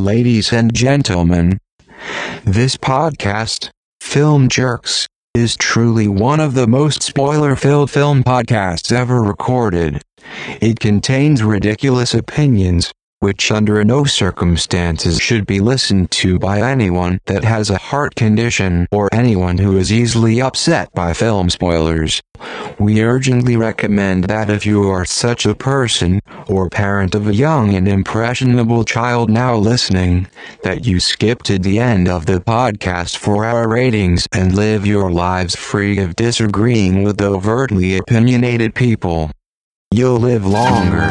Ladies and gentlemen, this podcast, Film Jerks, is truly one of the most spoiler-filled film podcasts ever recorded. It contains ridiculous opinions, which under no circumstances should be listened to by anyone that has a heart condition or anyone who is easily upset by film spoilers. We urgently recommend that if you are such a person, or parent of a young and impressionable child now listening, that you skip to the end of the podcast for our ratings and live your lives free of disagreeing with overtly opinionated people. You'll live longer.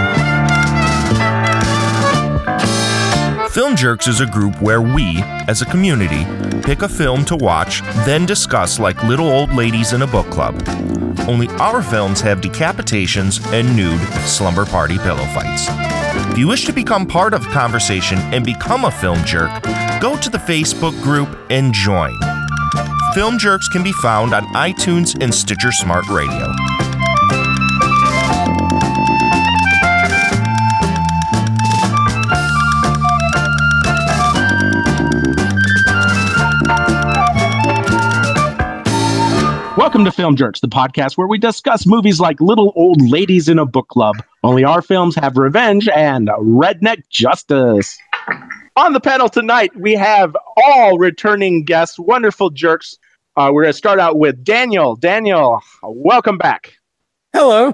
Film Jerks is a group where we, as a community, pick a film to watch, then discuss like little old ladies in a book club. Only our films have decapitations and nude slumber party pillow fights. If you wish to become part of the conversation and become a film jerk, go to the Facebook group and join. Film Jerks can be found on iTunes and Stitcher Smart Radio. Welcome to Film Jerks, the podcast where we discuss movies like little old ladies in a book club. Only our films have revenge and redneck justice. On the panel tonight, we have all returning guests, wonderful jerks. We're going to start out with Daniel. Daniel, welcome back. Hello.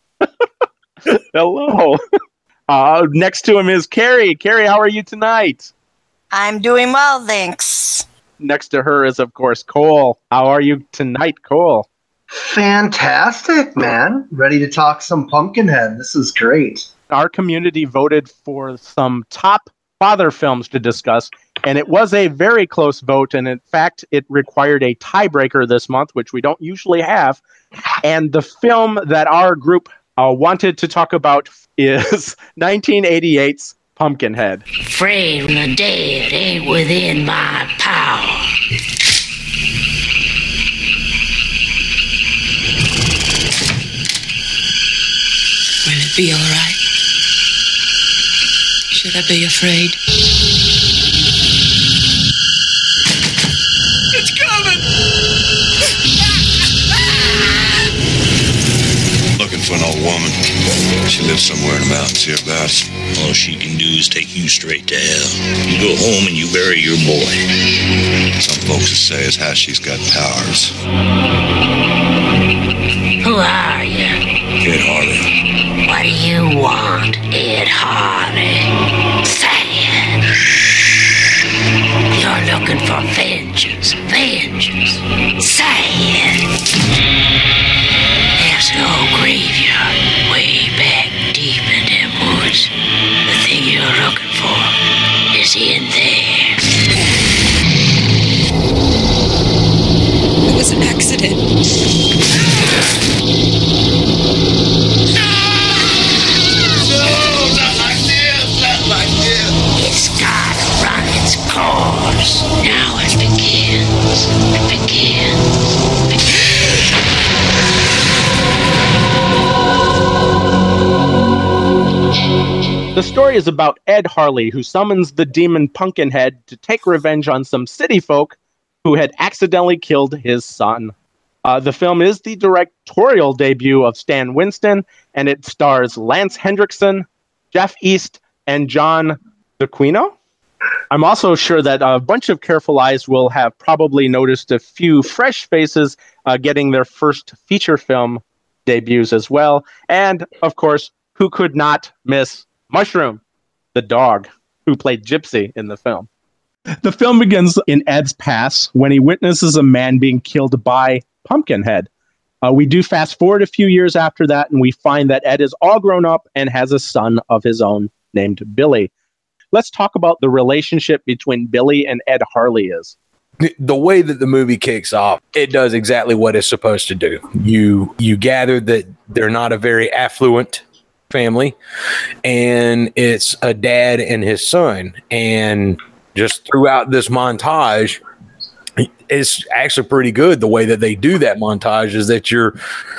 Hello. Next to him is Carrie. Carrie, how are you tonight? I'm doing well, thanks. Next to her is, of course, Cole. How are you tonight, Cole? Fantastic, man. Ready to talk some Pumpkinhead. This is great. Our community voted for some top father films to discuss, and it was a very close vote, and in fact, it required a tiebreaker this month, which we don't usually have. And the film that our group wanted to talk about is 1988's Pumpkinhead. Free from the dead ain't within my power. Will it be all right? Should I be afraid? It's coming! Looking for an old woman. She lives somewhere in the mountains hereabouts. All she can do is take you straight to hell. You go home and you bury your boy. Some folks will say as how she's got powers. Who are you? Ed Harley. What do you want, Ed Harley? Say it. You're looking for vengeance. Vengeance. Say it. There's an old graveyard way back deep in them woods. The thing you're looking for is in there. It was an accident. No, not like this, not like this. It's gotta run its course. Now it begins. It begins. The story is about Ed Harley, who summons the demon Pumpkinhead to take revenge on some city folk who had accidentally killed his son. The film is the directorial debut of Stan Winston, and it stars Lance Hendrickson, Jeff East, and John DeQuino. I'm also sure that a bunch of careful eyes will have probably noticed a few fresh faces getting their first feature film debuts as well. And, of course, who could not miss Mushroom, the dog, who played Gypsy in the film. The film begins in Ed's past when he witnesses a man being killed by Pumpkinhead. We do fast forward a few years after that, and we find that Ed is all grown up and has a son of his own named Billy. Let's talk about the relationship between Billy and Ed Harley is. The way that the movie kicks off, it does exactly what it's supposed to do. You gather that they're not a very affluent family, and it's a dad and his son. And just throughout this montage, it's actually pretty good. The way that they do that montage is that you're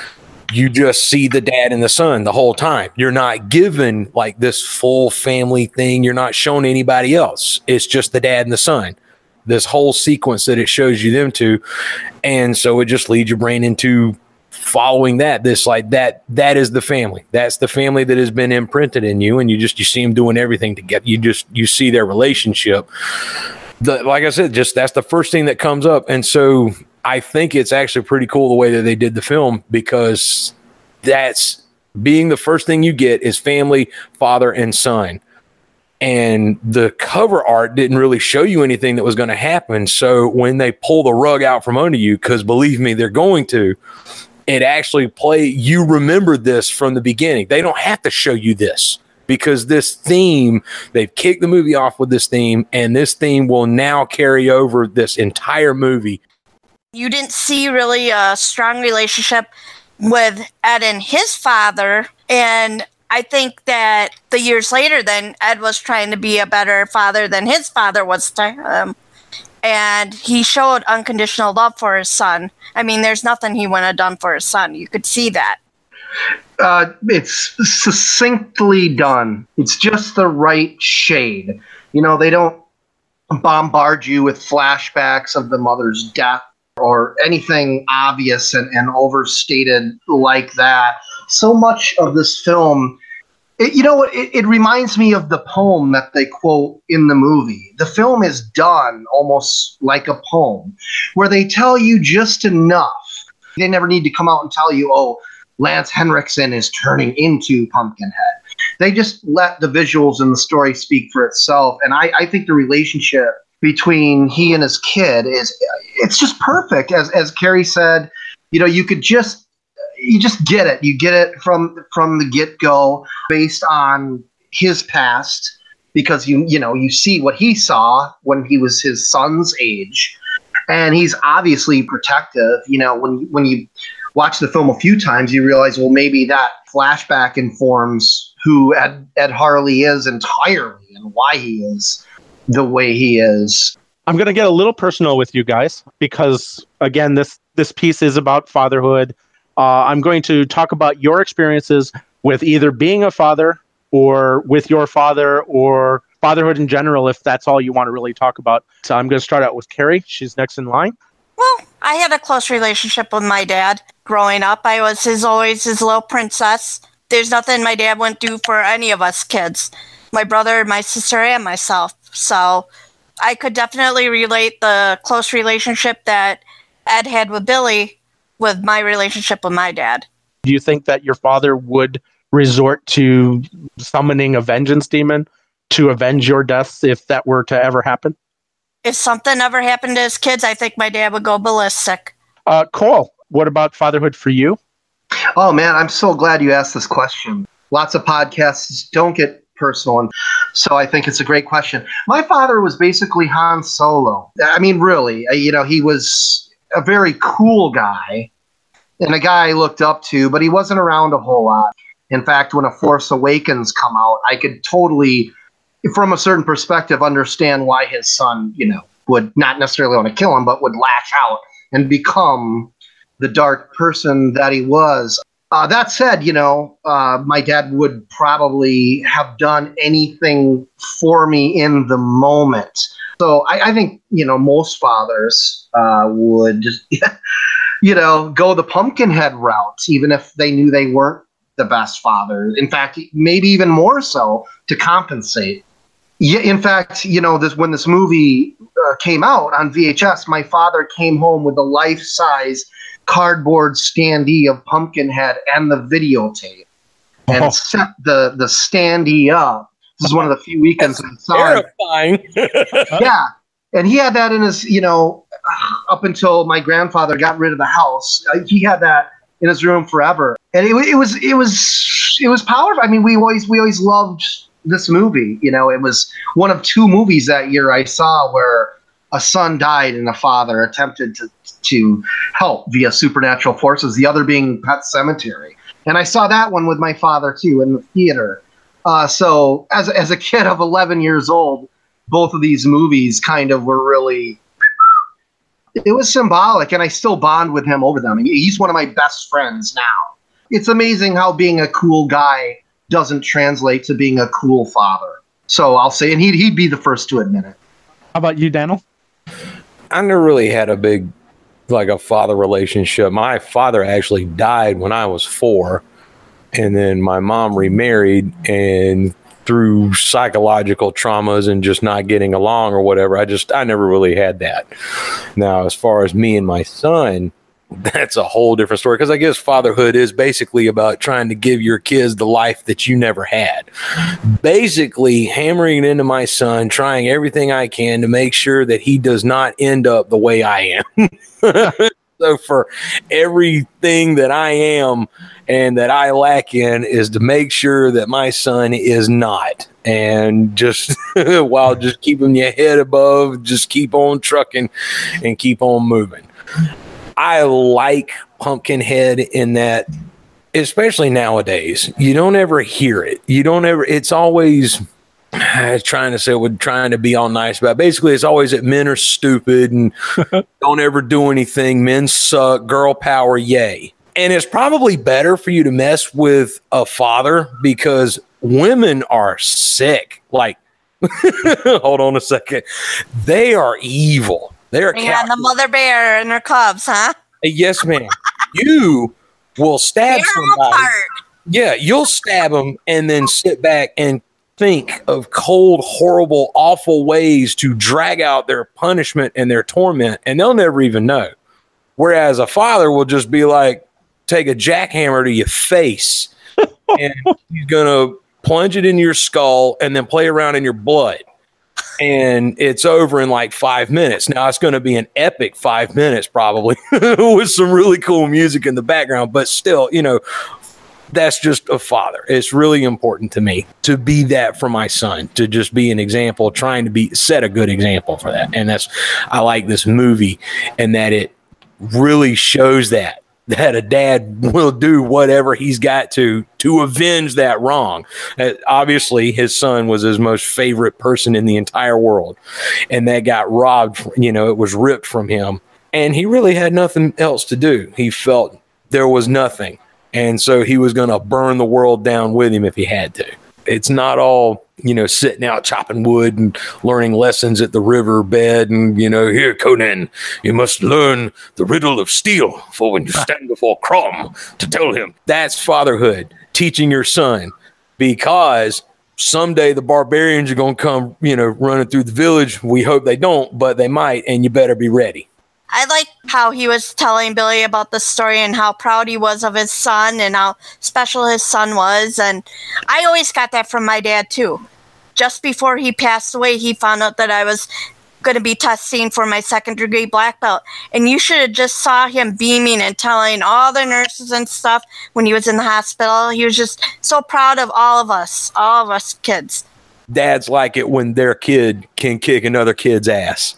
you just see the dad and the son the whole time. You're not given like this full family thing. You're not shown anybody else. It's just the dad and the son, this whole sequence that it shows you them two. And so it just leads your brain into following that is the family. That's the family that has been imprinted in you. And you see them doing everything to get you see their relationship. Like I said, just that's the first thing that comes up. And so I think it's actually pretty cool the way that they did the film, because that's being the first thing you get is family, father and son. And the cover art didn't really show you anything that was going to happen. So when they pull the rug out from under you, because believe me, they're going to, it actually you remember this from the beginning. They don't have to show you this, because this theme, they've kicked the movie off with this theme, and this theme will now carry over this entire movie. You didn't see really a strong relationship with Ed and his father. And I think that the years later, then Ed was trying to be a better father than his father was to him. And he showed unconditional love for his son. I mean, there's nothing he wouldn't have done for his son. You could see that. It's succinctly done. It's just the right shade. You know, they don't bombard you with flashbacks of the mother's death or anything obvious and overstated like that. So much of this film, it reminds me of the poem that they quote in the movie. The film is done almost like a poem, where they tell you just enough. They never need to come out and tell you, oh, Lance Henriksen is turning into Pumpkinhead. They just let the visuals and the story speak for itself. And I think the relationship between he and his kid it's just perfect. As Carrie said, you just get it. You get it from the get-go based on his past, because you see what he saw when he was his son's age, and he's obviously protective. When you watch the film a few times, you realize, well, maybe that flashback informs who Ed Harley is entirely and why he is the way he is. I'm going to get a little personal with you guys, because again, this piece is about fatherhood. I'm going to talk about your experiences with either being a father or with your father or fatherhood in general, if that's all you want to really talk about. So I'm going to start out with Carrie. She's next in line. Well, I had a close relationship with my dad growing up. I was always his little princess. There's nothing my dad wouldn't do for any of us kids, my brother, my sister, and myself. So I could definitely relate the close relationship that Ed had with Billy with my relationship with my dad. Do you think that your father would resort to summoning a vengeance demon to avenge your deaths if that were to ever happen? If something ever happened to his kids, I think my dad would go ballistic. Cole, what about fatherhood for you? Oh, man, I'm so glad you asked this question. Lots of podcasts don't get personal, and so I think it's a great question. My father was basically Han Solo. I mean, really, he was a very cool guy and a guy I looked up to, but he wasn't around a whole lot. In fact, when A Force Awakens come out, I could totally, from a certain perspective, understand why his son, would not necessarily want to kill him, but would lash out and become the dark person that he was. That said, my dad would probably have done anything for me in the moment. So I think, most fathers would, go the Pumpkinhead route, even if they knew they weren't the best father. In fact, maybe even more so to compensate. Yeah, in fact, when this movie came out on VHS, my father came home with a life-size cardboard standee of Pumpkinhead and the videotape, and set the standee up. This is one of the few weekends I saw terrifying. Yeah, and he had that in his, up until my grandfather got rid of the house. He had that in his room forever, and it was powerful. I mean, we always loved this movie. It was one of two movies that year I saw where a son died and a father attempted to help via supernatural forces, the other being Pet Sematary. And I saw that one with my father, too, in the theater. So as a kid of 11 years old, both of these movies kind of were really, it was symbolic, and I still bond with him over them. He's one of my best friends now. It's amazing how being a cool guy doesn't translate to being a cool father. So I'll say, and he'd be the first to admit it. How about you, Daniel? I never really had a big, like a father relationship. My father actually died when I was 4. And then my mom remarried, and through psychological traumas and just not getting along or whatever, I never really had that. Now, as far as me and my son, that's a whole different story, because I guess fatherhood is basically about trying to give your kids the life that you never had. Basically hammering it into my son, trying everything I can to make sure that he does not end up the way I am. So for everything that I am and that I lack in is to make sure that my son is not. And just while just keeping your head above, just keep on trucking and keep on moving. I like Pumpkinhead in that, especially nowadays, you don't ever hear it. It's always trying to be all nice about it. Basically, it's always that men are stupid and don't ever do anything. Men suck, girl power, yay. And it's probably better for you to mess with a father because women are sick. Like, hold on a second. They are evil. They're the mother bear and her cubs, huh? Yes, ma'am. You will stab somebody. Yeah, you'll stab them and then sit back and think of cold, horrible, awful ways to drag out their punishment and their torment, and they'll never even know. Whereas a father will just be like, take a jackhammer to your face and he's going to plunge it in your skull and then play around in your blood. And it's over in like 5 minutes. Now it's going to be an epic 5 minutes probably with some really cool music in the background, but still, that's just a father. It's really important to me to be that for my son, to just be an example, trying to set a good example for that. And I like this movie and that it really shows that a dad will do whatever he's got to avenge that wrong. Obviously, his son was his most favorite person in the entire world, and that got robbed. It was ripped from him, and he really had nothing else to do. He felt there was nothing, and so he was going to burn the world down with him if he had to. It's not all, sitting out chopping wood and learning lessons at the riverbed and, here, Conan, you must learn the riddle of steel for when you stand before Crom to tell him. That's fatherhood, teaching your son, because someday the barbarians are going to come, running through the village. We hope they don't, but they might, and you better be ready. I like how he was telling Billy about the story and how proud he was of his son and how special his son was. And I always got that from my dad, too. Just before he passed away, he found out that I was going to be testing for my 2nd degree black belt. And you should have just saw him beaming and telling all the nurses and stuff when he was in the hospital. He was just so proud of all of us kids. Dads like it when their kid can kick another kid's ass.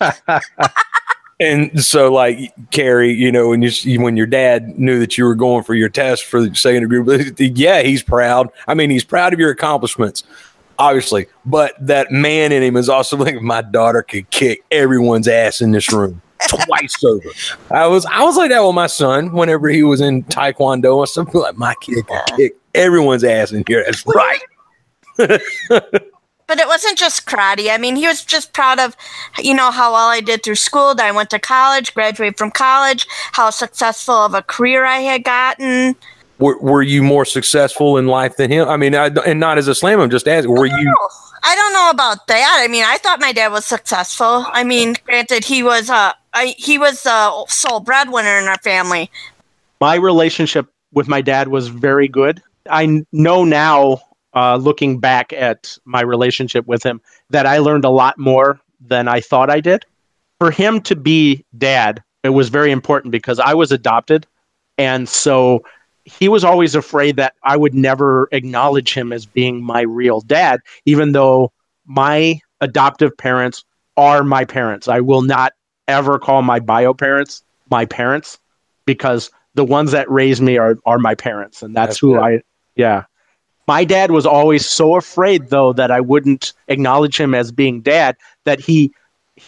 And so, like, Carrie, when your dad knew that you were going for your test for the 2nd degree, yeah, he's proud. I mean, he's proud of your accomplishments, obviously. But that man in him is also like, my daughter could kick everyone's ass in this room twice over. I was like that with my son whenever he was in Taekwondo and stuff. Like, my kid can kick everyone's ass in here. That's right. But it wasn't just karate. I mean, he was just proud of, how well I did through school. That I went to college, graduated from college, how successful of a career I had gotten. Were you more successful in life than him? I mean, and not as a slam, I'm just asking, were you? I don't know about that. I mean, I thought my dad was successful. I mean, granted, he was the sole breadwinner in our family. My relationship with my dad was very good. I know now, looking back at my relationship with him, that I learned a lot more than I thought I did. For him to be dad, it was very important because I was adopted. And so he was always afraid that I would never acknowledge him as being my real dad, even though my adoptive parents are my parents. I will not ever call my bio parents my parents, because the ones that raised me are my parents. And that's who good. My dad was always so afraid, though, that I wouldn't acknowledge him as being dad, that he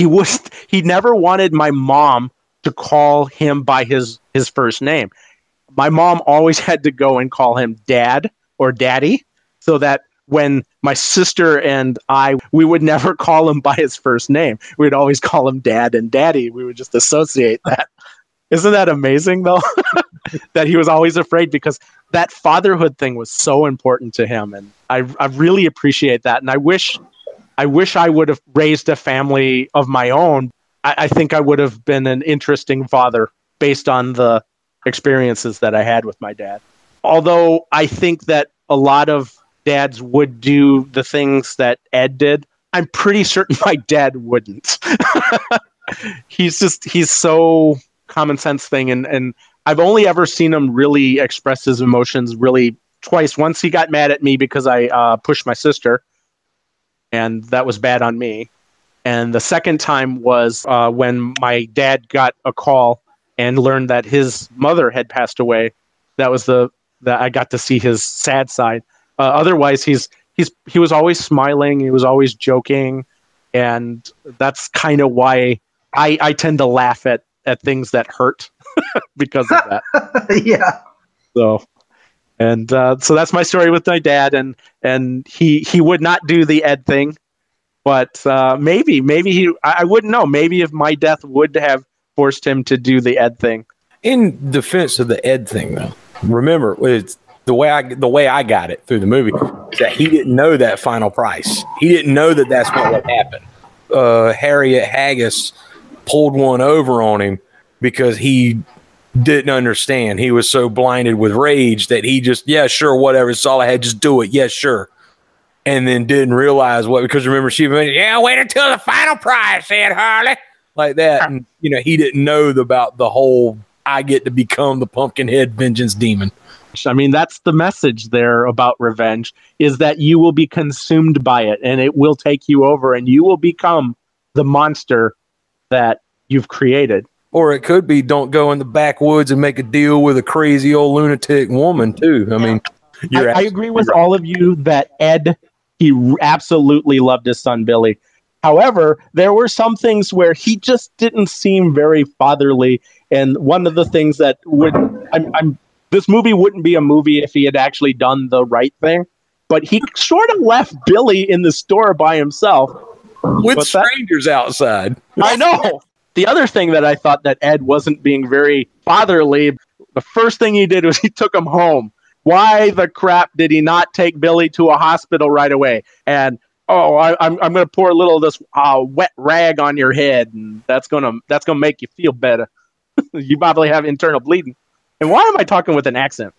never wanted my mom to call him by his first name. my mom always had to go and call him Dad or Daddy, so that when my sister and we would never call him by his first name. We'd always call him Dad and Daddy. We would just associate that. Isn't that amazing, though? That he was always afraid, because that fatherhood thing was so important to him. And I really appreciate that. And I wish I would have raised a family of my own. I think I would have been an interesting father based on the experiences that I had with my dad. Although I think that a lot of dads would do the things that Ed did, I'm pretty certain my dad wouldn't. He's so common sense thing. And I've only ever seen him really express his emotions really twice. Once he got mad at me because I pushed my sister, and that was bad on me. And the second time was when my dad got a call and learned that his mother had passed away. That was that I got to see his sad side. Otherwise, he was always smiling. He was always joking, and that's kind of why I tend to laugh at things that hurt because of that. Yeah. So that's my story with my dad, and he would not do the Ed thing, but maybe I wouldn't know. Maybe if my death would have forced him to do the Ed thing. In defense of the Ed thing, though, remember, it's the way I got it through the movie is that he didn't know that final price. He didn't know that that's what would happen. Harriet Haggis pulled one over on him because he didn't understand. He was so blinded with rage that he just, yeah, sure, whatever. It's all I had. Just do it. Yeah, sure. And then didn't realize what, because remember, she went, yeah, wait until the final price, said Harley. Like that. And, he didn't know about the whole, I get to become the Pumpkinhead vengeance demon. I mean, that's the message there about revenge, is that you will be consumed by it and it will take you over and you will become the monster that you've created. Or it could be, don't go in the backwoods and make a deal with a crazy old lunatic woman, too. I mean, I agree with all of you that Ed, he absolutely loved his son, Billy. However, there were some things where he just didn't seem very fatherly. And one of the things that this movie wouldn't be a movie if he had actually done the right thing. But he sort of left Billy in the store by himself. With strangers outside. I know. The other thing that I thought that Ed wasn't being very fatherly, the first thing he did was he took him home. Why the crap did he not take Billy to a hospital right away? And, I'm going to pour a little of this wet rag on your head, and that's gonna make you feel better. You probably have internal bleeding. And why am I talking with an accent?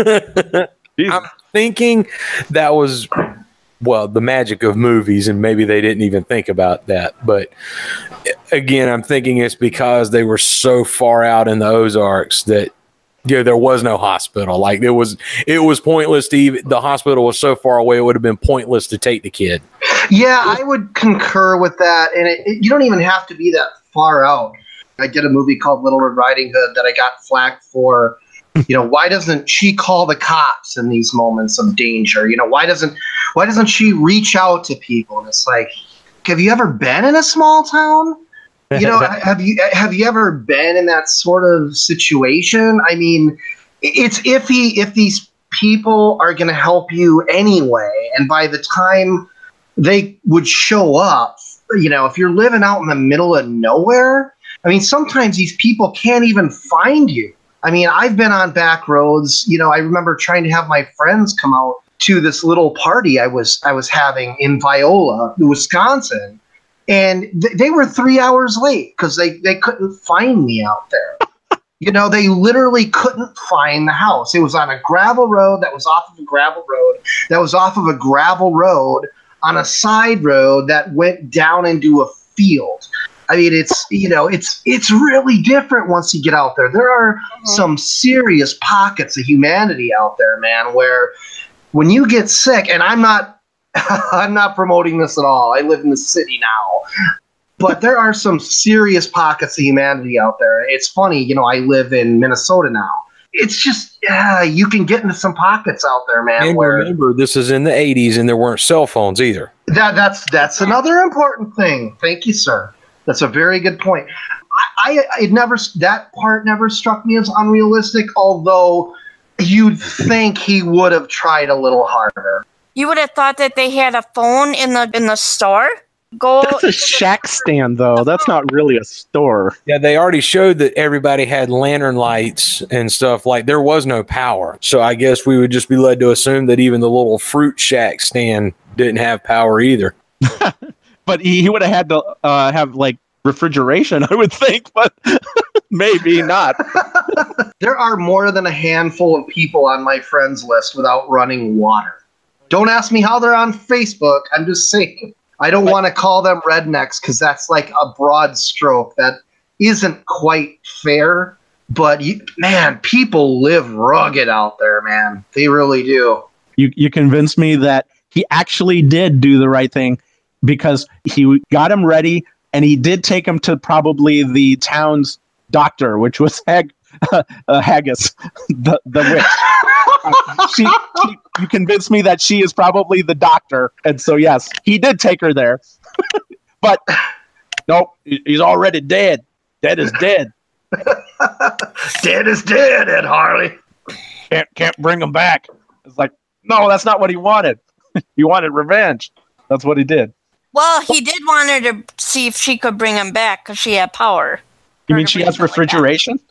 I'm thinking that was, the magic of movies, and maybe they didn't even think about that. But again, I'm thinking it's because they were so far out in the Ozarks that there was no hospital. Like it was pointless to even, the hospital was so far away, it would have been pointless to take the kid. Yeah, I would concur with that. And you don't even have to be that far out. I did a movie called Little Red Riding Hood that I got flack for. Why doesn't she call the cops in these moments of danger? Why doesn't she reach out to people? And it's like, have you ever been in a small town? Have you ever been in that sort of situation? I mean, it's iffy if these people are going to help you anyway. And by the time they would show up, if you're living out in the middle of nowhere, I mean, sometimes these people can't even find you. I mean, I've been on back roads. I remember trying to have my friends come out to this little party I was having in Viola, Wisconsin. And they were 3 hours late because they couldn't find me out there. They literally couldn't find the house. It was on a gravel road that was off of a gravel road that was off of a gravel road on a side road that went down into a field. I mean, it's really different once you get out there. There are some serious pockets of humanity out there, man, where when you get sick, and I'm not promoting this at all. I live in the city now. But there are some serious pockets of humanity out there. It's funny, I live in Minnesota now. It's just, you can get into some pockets out there, man. And remember, this is in the 80s, and there weren't cell phones either. That's another important thing. Thank you, sir. That's a very good point. that part never struck me as unrealistic, although you'd think he would have tried a little harder. You would have thought that they had a phone in the store. That's a shack stand, though. That's not really a store. Yeah, they already showed that everybody had lantern lights and stuff. Like, there was no power. So I guess we would just be led to assume that even the little fruit shack stand didn't have power either. But he would have had to have, like, refrigeration, I would think, but maybe not. There are more than a handful of people on my friends list without running water. Don't ask me how they're on Facebook. I'm just saying. I don't want to call them rednecks because that's like a broad stroke. That isn't quite fair. But, man, people live rugged out there, man. They really do. You convinced me that he actually did do the right thing because he got him ready and he did take him to probably the town's doctor, which was Haggis, the witch. You convinced me that she is probably the doctor, and so yes, he did take her there. But nope, he's already dead. Dead is dead. Dead is dead, Ed Harley. Can't bring him back. It's like, no, that's not what he wanted. He wanted revenge. That's what he did. Well, he did want her to see if she could bring him back because she had power. You mean she has refrigeration?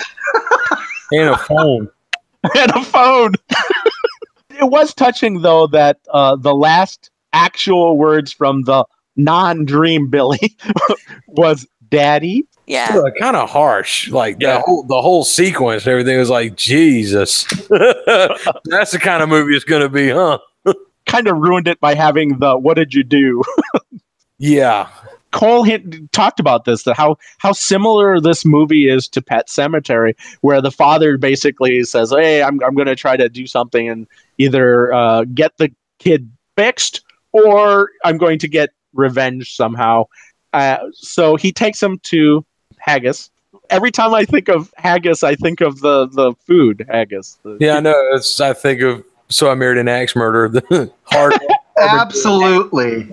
And a phone. And a phone. It was touching, though, that the last actual words from the non-dream Billy was "Daddy." Yeah, kind of harsh. Like the whole sequence, and everything was like, Jesus. That's the kind of movie it's going to be, huh? Kind of ruined it by having the "What did you do?" Yeah. Cole talked about this, that how similar this movie is to Pet Sematary, where the father basically says, "Hey, I'm going to try to do something and either get the kid fixed or I'm going to get revenge somehow." So he takes him to Haggis. Every time I think of Haggis, I think of the food haggis. Yeah, I know. I think of So I Married an Axe Murderer. The hard. Absolutely.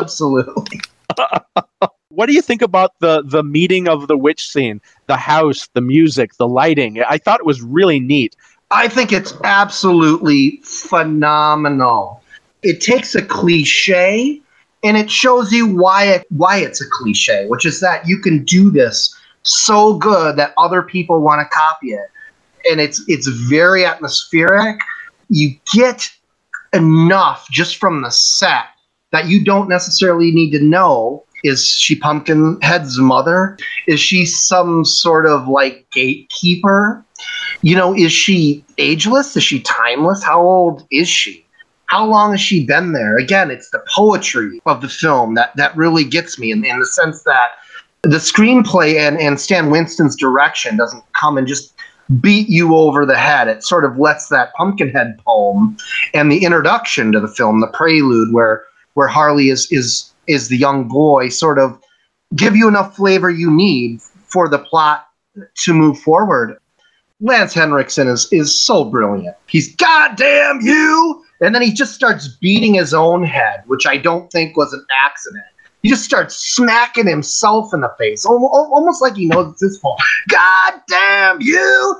What do you think about the meeting of the witch scene? The house, the music, the lighting. I thought it was really neat. I think it's absolutely phenomenal. It takes a cliche and it shows you why it's a cliche, which is that you can do this so good that other people want to copy it. And it's very atmospheric. You get enough just from the set that you don't necessarily need to know. Is she Pumpkinhead's mother? Is she some sort of like gatekeeper? Is she ageless? Is she timeless? How old is she? How long has she been there? Again, it's the poetry of the film that really gets me in the sense that the screenplay and Stan Winston's direction doesn't come and just beat you over the head. It sort of lets that Pumpkinhead poem and the introduction to the film, the prelude where Harley is the young boy, sort of give you enough flavor you need for the plot to move forward. Lance Henriksen is so brilliant. He's goddamn you! And then he just starts beating his own head, which I don't think was an accident. He just starts smacking himself in the face, almost like he knows it's his fault. God damn you!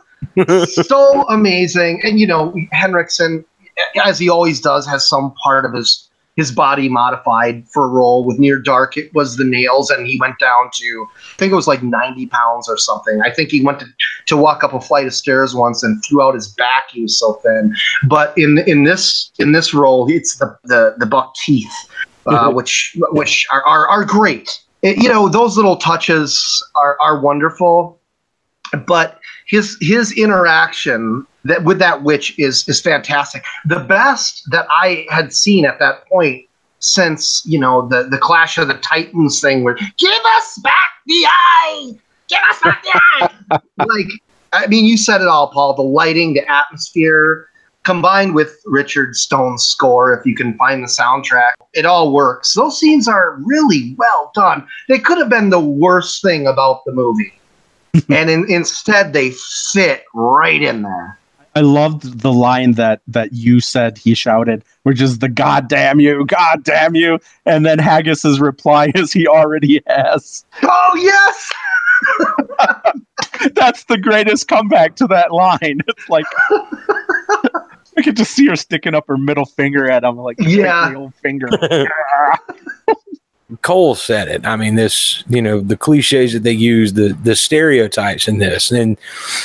So amazing. And, Henriksen, as he always does, has some part of his body modified for a role. With Near Dark, it was the nails, and he went down to, I think it was like 90 pounds or something. I think he went to walk up a flight of stairs once and threw out his back. He was so thin. But in this role, it's the buck teeth. Which are great. Those little touches are wonderful, but his interaction with that witch is fantastic. The best that I had seen at that point since the Clash of the Titans thing, where give us back the eye, give us back the eye. You said it all, Paul. The lighting, the atmosphere, combined with Richard Stone's score, if you can find the soundtrack, it all works. Those scenes are really well done. They could have been the worst thing about the movie. And instead, they fit right in there. I loved the line that you said he shouted, which is the God damn you. And then Haggis's reply is he already has. Oh, yes! That's the greatest comeback to that line. It's like I could just see her sticking up her middle finger at him, like Yeah. the old finger. Cole said it. I mean, this, the cliches that they use, the stereotypes in this. And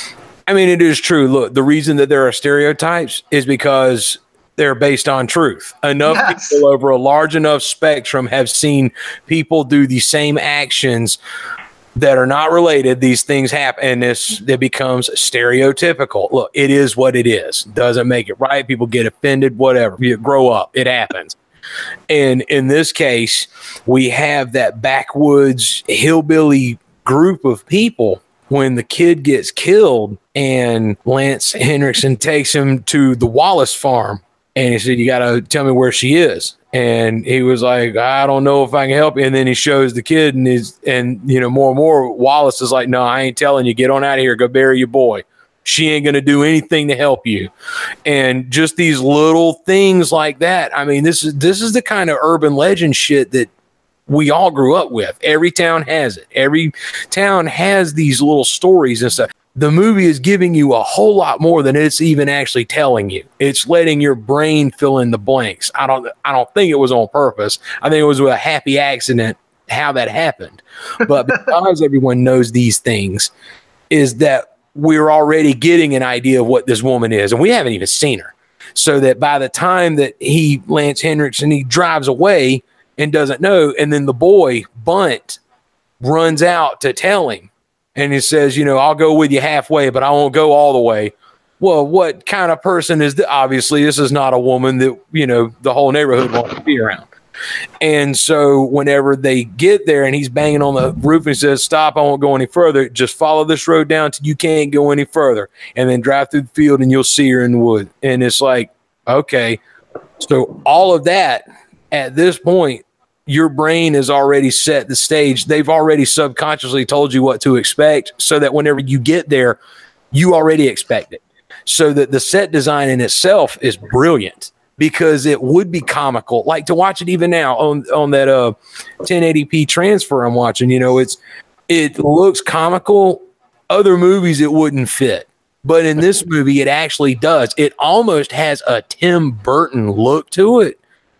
I mean, it is true. Look, the reason that there are stereotypes is because they're based on truth. Enough people over a large enough spectrum have seen people do the same actions that are not related. These things happen, and it becomes stereotypical. Look, it is what it is. Doesn't make it right. People get offended, whatever. You grow up. It happens. And in this case, we have that backwoods hillbilly group of people. When the kid gets killed and Lance Henriksen takes him to the Wallace farm, and he said, "You got to tell me where she is." And he was like, "I don't know if I can help you." And then he shows the kid, and more and more, Wallace is like, "No, I ain't telling you. Get on out of here. Go bury your boy. She ain't going to do anything to help you." And just these little things like that. I mean, this is the kind of urban legend shit that we all grew up with. Every town has it. Every town has these little stories and stuff. The movie is giving you a whole lot more than it's even actually telling you. It's letting your brain fill in the blanks. I don't think it was on purpose. I think it was a happy accident how that happened. But because everyone knows these things, is that we're already getting an idea of what this woman is, and we haven't even seen her. So that by the time that Lance Henriksen, he drives away and doesn't know, and then the boy, Bunt, runs out to tell him, and he says, "I'll go with you halfway, but I won't go all the way." Well, what kind of person is this? Obviously, this is not a woman that, the whole neighborhood wants to be around. And so whenever they get there and he's banging on the roof and he says, "Stop, I won't go any further. Just follow this road down till you can't go any further. And then drive through the field and you'll see her in the wood." And it's like, okay. So all of that, at this point, your brain has already set the stage. They've already subconsciously told you what to expect, so that whenever you get there, you already expect it. So that the set design in itself is brilliant, because it would be comical. Like, to watch it even now on that 1080p transfer I'm watching, it looks comical. Other movies it wouldn't fit. But in this movie, it actually does. It almost has a Tim Burton look to it.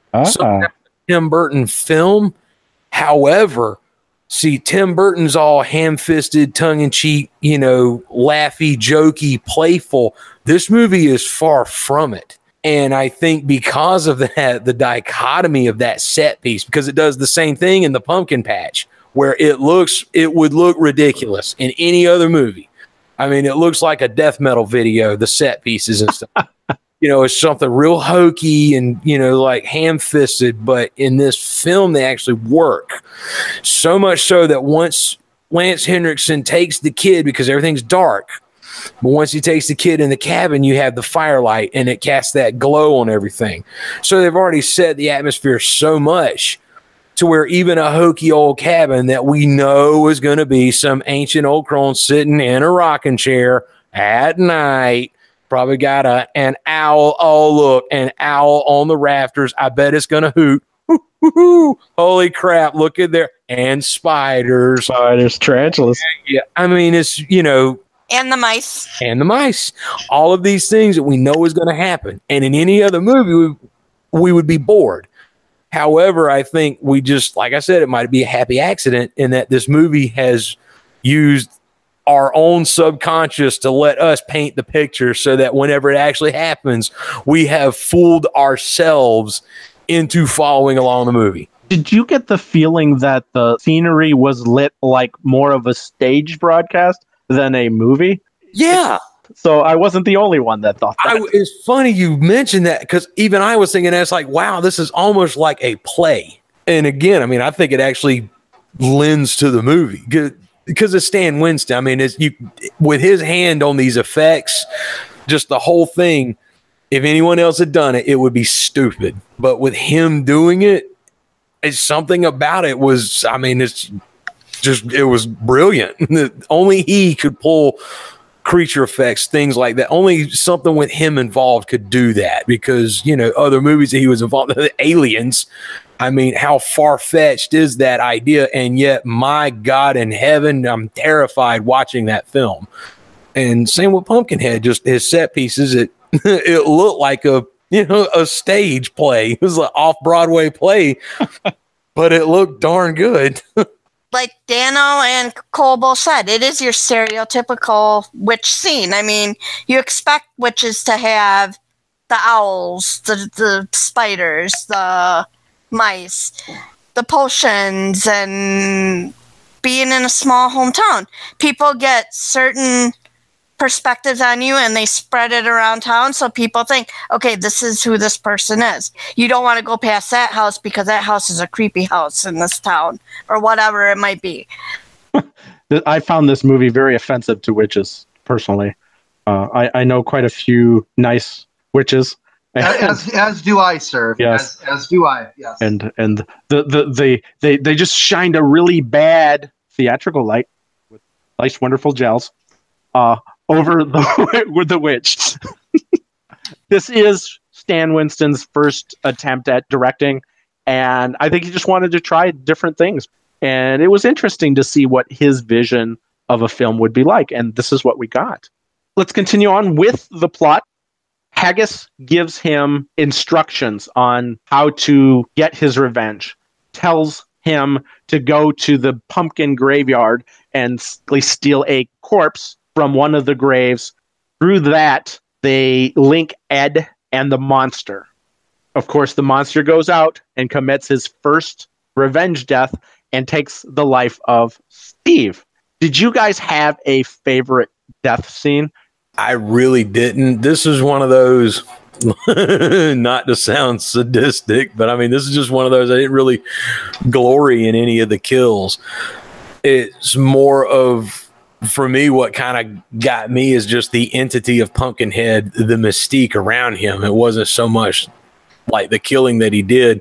Tim Burton film. However, see, Tim Burton's all ham-fisted, tongue-in-cheek, laughy, jokey, playful. This movie is far from it. And I think because of that, the dichotomy of that set piece, because it does the same thing in the pumpkin patch, where it would look ridiculous in any other movie. I mean, it looks like a death metal video, the set pieces and stuff. It's something real hokey and, like ham-fisted. But in this film, they actually work. So much so that once Lance Henriksen takes the kid, because everything's dark, but once he takes the kid in the cabin, you have the firelight and it casts that glow on everything. So they've already set the atmosphere so much to where even a hokey old cabin that we know is going to be some ancient old crone sitting in a rocking chair at night, probably got an owl. Oh, look, an owl on the rafters. I bet it's going to hoot. Holy crap, look at there. And spiders. Tarantulas. Yeah, I mean, it's, And the mice. And the mice. All of these things that we know is going to happen. And in any other movie, we would be bored. However, I think we just, like I said, it might be a happy accident in that this movie has used our own subconscious to let us paint the picture, so that whenever it actually happens, we have fooled ourselves into following along the movie. Did you get the feeling that the scenery was lit like more of a stage broadcast than a movie? Yeah. So I wasn't the only one that thought that. It's funny you mentioned that, because even I was thinking that's like, wow, this is almost like a play. And again, I mean, I think it actually lends to the movie because it's Stan Winston. I mean, with his hand on these effects, just the whole thing. If anyone else had done it, it would be stupid. But with him doing it, it's something about it was, I mean, it was brilliant. Only he could pull creature effects, things like that. Only something with him involved could do that, because, you know, other movies that he was involved in, Aliens, I mean, how far-fetched is that idea? And yet, my God in heaven, I'm terrified watching that film. And same with Pumpkinhead, just his set pieces, it looked like a stage play. It was an off-Broadway play, but it looked darn good. Like Dano and Colbo said, it is your stereotypical witch scene. I mean, you expect witches to have the owls, the spiders, the mice, the potions, and being in a small hometown. People get certain perspectives on you and they spread it around town, so people think, okay, this is who this person is. You don't want to go past that house because that house is a creepy house in this town, or whatever it might be. I found this movie very offensive to witches, personally. I know quite a few nice witches. As do I, sir. Yes. As do I. Yes. And they just shined a really bad theatrical light with nice, wonderful gels over the witch. This is Stan Winston's first attempt at directing, and I think he just wanted to try different things. And it was interesting to see what his vision of a film would be like, and this is what we got. Let's continue on with the plot. Haggis gives him instructions on how to get his revenge, tells him to go to the pumpkin graveyard and steal a corpse from one of the graves. Through that, they link Ed and the monster. Of course, the monster goes out and commits his first revenge death and takes the life of Steve. Did you guys have a favorite death scene? I really didn't. This is one of those, not to sound sadistic, but I mean, this is just one of those, I didn't really glory in any of the kills. It's more of, for me, what kind of got me is just the entity of Pumpkinhead, the mystique around him. It wasn't so much like the killing that he did.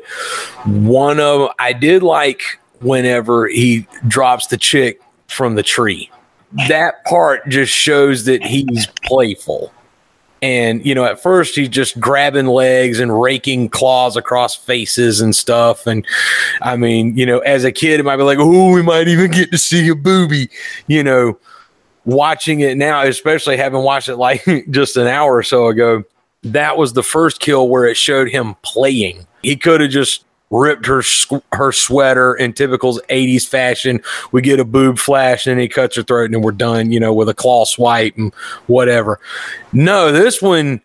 I did like whenever he drops the chick from the tree. That part just shows that he's playful. And, you know, at first he's just grabbing legs and raking claws across faces and stuff. And I mean, you know, as a kid, it might be like, oh, we might even get to see a boobie. You know, watching it now, especially having watched it like just an hour or so ago, that was the first kill where it showed him playing. He could have just ripped her sweater in typical 80s fashion. We get a boob flash and he cuts her throat and we're done, you know, with a claw swipe and whatever. No, this one,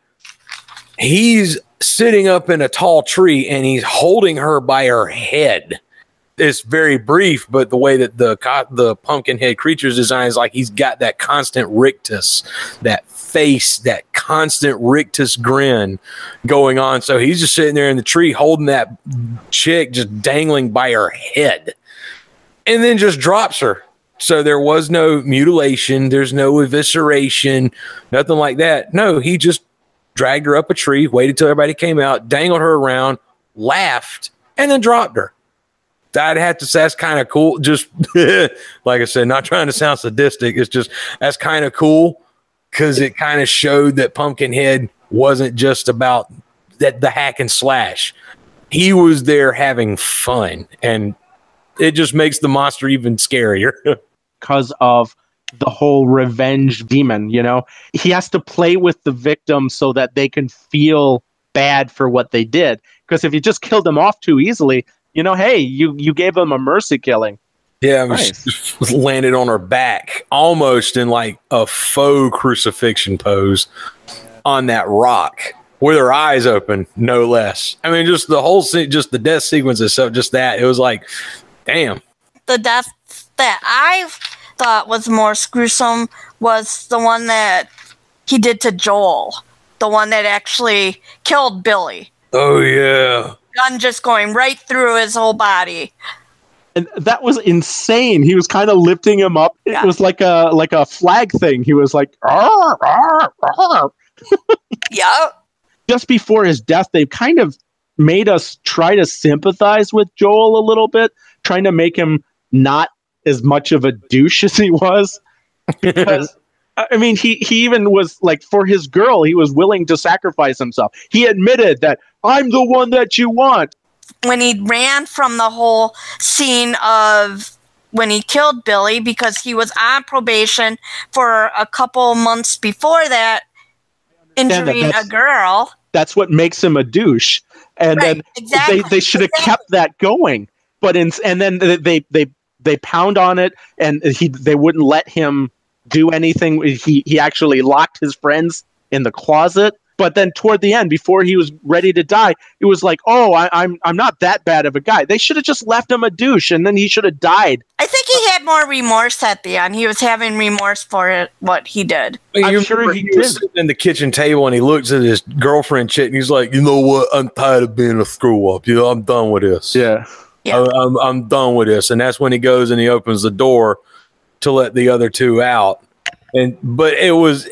he's sitting up in a tall tree and he's holding her by her head. It's very brief, but the way that the Pumpkinhead creature's design is like he's got that constant rictus, that face, that constant rictus grin going on. So he's just sitting there in the tree holding that chick just dangling by her head and then just drops her. So there was no mutilation. There's no evisceration, nothing like that. No, he just dragged her up a tree, waited till everybody came out, dangled her around, laughed, and then dropped her. I'd have to say that's kind of cool. Just like I said, not trying to sound sadistic. It's just, that's kind of cool because it kind of showed that Pumpkinhead wasn't just about the hack and slash. He was there having fun, and it just makes the monster even scarier. Because of the whole revenge demon, you know, he has to play with the victim so that they can feel bad for what they did. Because if you just killed them off too easily, you know, hey, you gave them a mercy killing. Yeah, nice. Landed on her back, almost in like a faux crucifixion pose on that rock with her eyes open, no less. I mean, just the whole scene, just the death sequence itself, just that. It was like, damn. The death that I thought was more gruesome was the one that he did to Joel, the one that actually killed Billy. Oh, yeah. Gun just going right through his whole body. And that was insane. He was kind of lifting him up. It was like a flag thing. He was like, arr, arr, arr. Yeah. Just before his death, they kind of made us try to sympathize with Joel a little bit, trying to make him not as much of a douche as he was. Because I mean, he even was like, for his girl, he was willing to sacrifice himself. He admitted that I'm the one that you want. When he ran from the whole scene of when he killed Billy, because he was on probation for a couple months before that, injuring a girl. That's what makes him a douche. And Right, then exactly, they should have kept that going. But and then they pound on it, and they wouldn't let him do anything. He actually locked his friends in the closet. But then toward the end, before he was ready to die, it was like, oh, I'm not that bad of a guy. They should have just left him a douche, and then he should have died. I think he had more remorse at the end. He was having remorse for what he did. I'm sure he was sitting in the kitchen table and he looks at his girlfriend chick and he's like, you know what? I'm tired of being a screw up. You know, I'm done with this. Yeah. I'm done with this. And that's when he goes and he opens the door to let the other two out. But that was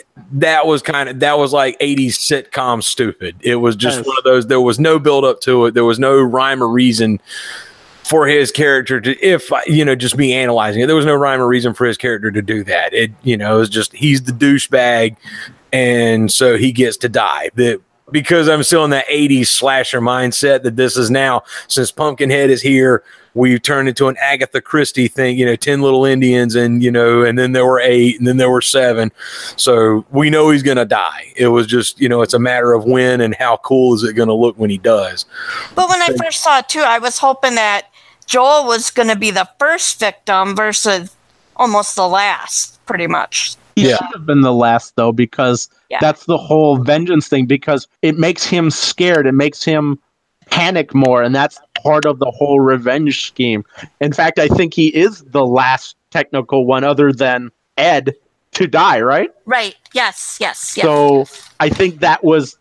like 80s sitcom stupid. It was just one of those. There was no build up to it. There was no rhyme or reason for his character to, just be analyzing it. There was no rhyme or reason for his character to do that. It was just, he's the douchebag, and so he gets to die. Because I'm still in that 80s slasher mindset that this is now, since Pumpkinhead is here, we've turned into an Agatha Christie thing, 10 little Indians, and then there were 8, and then there were 7. So we know he's going to die. It was just, it's a matter of when and how cool is it going to look when he does. But when I first saw it too, I was hoping that Joel was going to be the first victim versus almost the last, pretty much. He should have been the last, though, because that's the whole vengeance thing, because it makes him scared. It makes him panic more, and that's part of the whole revenge scheme. In fact, I think he is the last technical one other than Ed to die, right? Right. Yes. So I think that's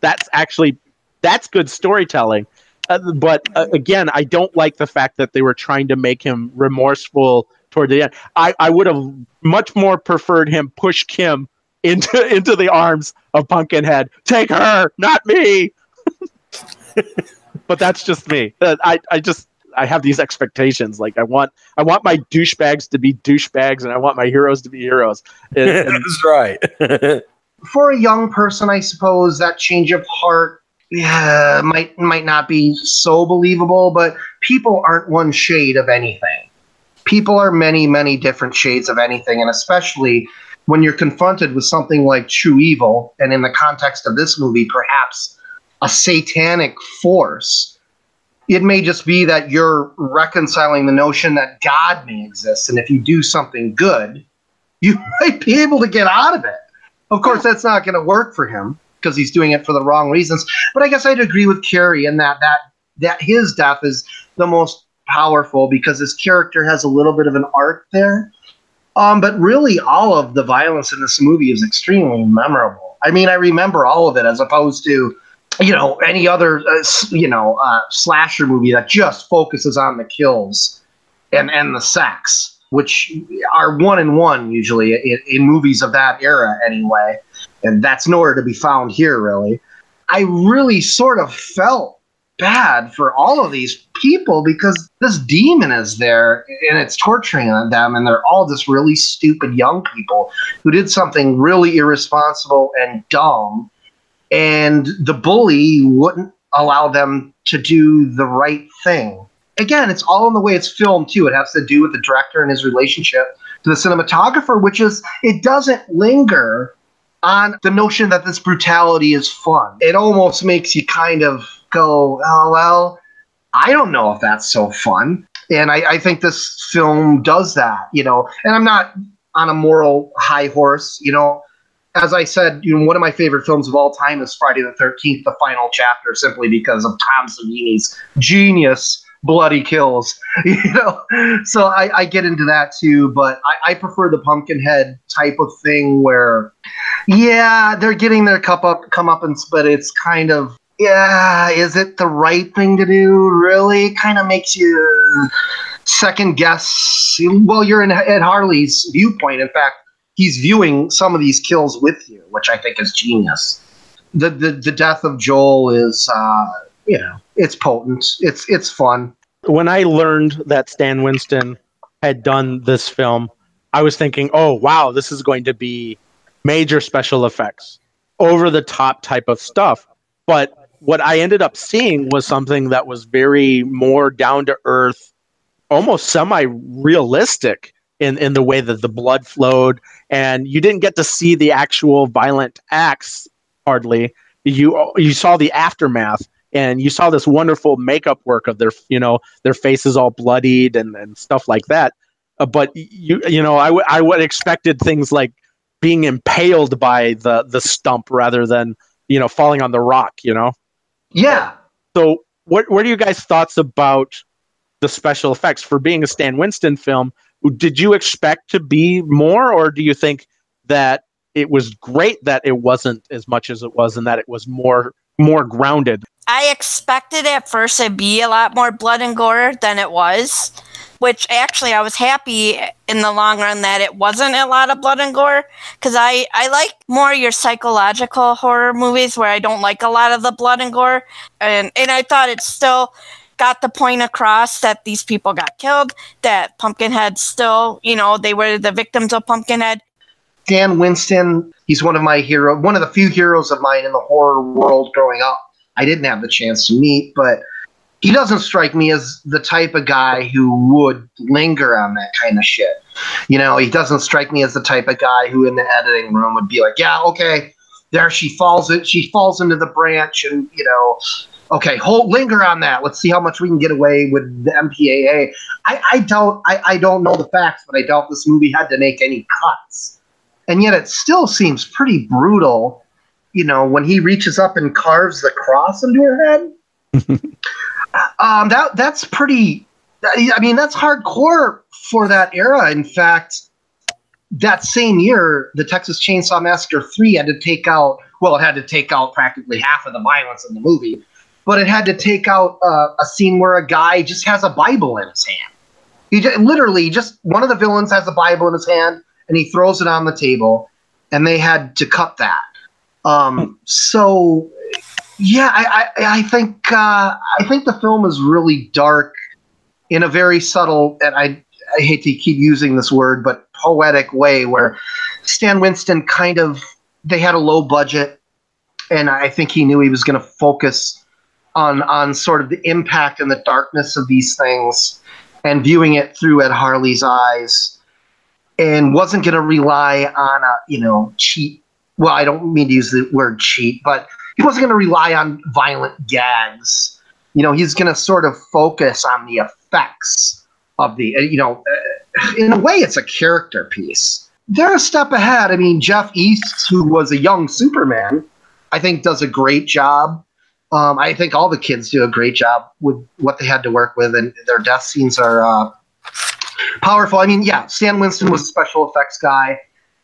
good storytelling. But again, I don't like the fact that they were trying to make him remorseful toward the end. I would have much more preferred him push Kim into the arms of Pumpkinhead. Take her, not me. But that's just me. I have these expectations. Like I want my douchebags to be douchebags, and I want my heroes to be heroes. And that's right. For a young person, I suppose that change of heart might not be so believable, but people aren't one shade of anything. People are many, many different shades of anything, and especially when you're confronted with something like true evil, and in the context of this movie, perhaps a satanic force, it may just be that you're reconciling the notion that God may exist, and if you do something good, you might be able to get out of it. Of course, that's not going to work for him, because he's doing it for the wrong reasons. But I guess I'd agree with Carrie in that his death is the most powerful, because his character has a little bit of an arc there. But really, all of the violence in this movie is extremely memorable. I mean, I remember all of it, as opposed to, any other, slasher movie that just focuses on the kills and the sex, which are 1 and 1 usually in movies of that era anyway. And that's nowhere to be found here, really. I really sort of felt bad for all of these people, because this demon is there and it's torturing them, and they're all just really stupid young people who did something really irresponsible and dumb, and the bully wouldn't allow them to do the right thing. Again, it's all in the way it's filmed too. It has to do with the director and his relationship to the cinematographer, which is, it doesn't linger on the notion that this brutality is fun. It almost makes you kind of go, oh, well, I don't know if that's so fun. And I think this film does that, and I'm not on a moral high horse, As I said, one of my favorite films of all time is Friday the 13th, the final chapter, simply because of Tom Savini's genius bloody kills, So I get into that too, but I prefer the Pumpkinhead type of thing where, they're getting their comeuppance, but it's kind of, is it the right thing to do? Really? Kind of makes you second guess. Well, you're in Ed Harley's viewpoint. In fact, he's viewing some of these kills with you, which I think is genius. The death of Joel is, it's potent. It's fun. When I learned that Stan Winston had done this film, I was thinking, oh, wow, this is going to be major special effects, over the top type of stuff. But what I ended up seeing was something that was very more down to earth, almost semi-realistic in the way that the blood flowed, and you didn't get to see the actual violent acts hardly. You saw the aftermath, and you saw this wonderful makeup work of their faces all bloodied and stuff like that. But I would expected things like being impaled by the stump rather than falling on the rock. Yeah. So what are you guys' thoughts about the special effects for being a Stan Winston film? Did you expect to be more, or do you think that it was great that it wasn't as much as it was, and that it was more grounded? I expected at first it'd be a lot more blood and gore than it was, which actually I was happy in the long run that it wasn't a lot of blood and gore, because I like more your psychological horror movies where I don't like a lot of the blood and gore, and I thought it still got the point across that these people got killed, that Pumpkinhead still, they were the victims of Pumpkinhead. Stan Winston, he's one of the few heroes of mine in the horror world growing up. I didn't have the chance to meet, but he doesn't strike me as the type of guy who would linger on that kind of shit. He doesn't strike me as the type of guy who in the editing room would be like, yeah, okay, there she falls into the branch, and okay, linger on that. Let's see how much we can get away with the MPAA. I don't know the facts, but I doubt this movie had to make any cuts. And yet it still seems pretty brutal, when he reaches up and carves the cross into her head. That's pretty, that's hardcore for that era. In fact, that same year, the Texas Chainsaw Massacre 3 had to take out practically half of the violence in the movie, but it had to take out a scene where a guy just has a Bible in his hand. One of the villains has a Bible in his hand, and he throws it on the table, and they had to cut that. So yeah, I think the film is really dark in a very subtle, and I hate to keep using this word, but poetic way, where Stan Winston they had a low budget, and I think he knew he was going to focus on sort of the impact and the darkness of these things, and viewing it through Ed Harley's eyes, and wasn't going to rely on cheat. Well, I don't mean to use the word cheat, but he wasn't going to rely on violent gags. He's going to sort of focus on the effects of the, in a way, it's a character piece. They're a step ahead. Jeff East, who was a young Superman, I think does a great job. I think all the kids do a great job with what they had to work with, and their death scenes are powerful. Stan Winston was a special effects guy.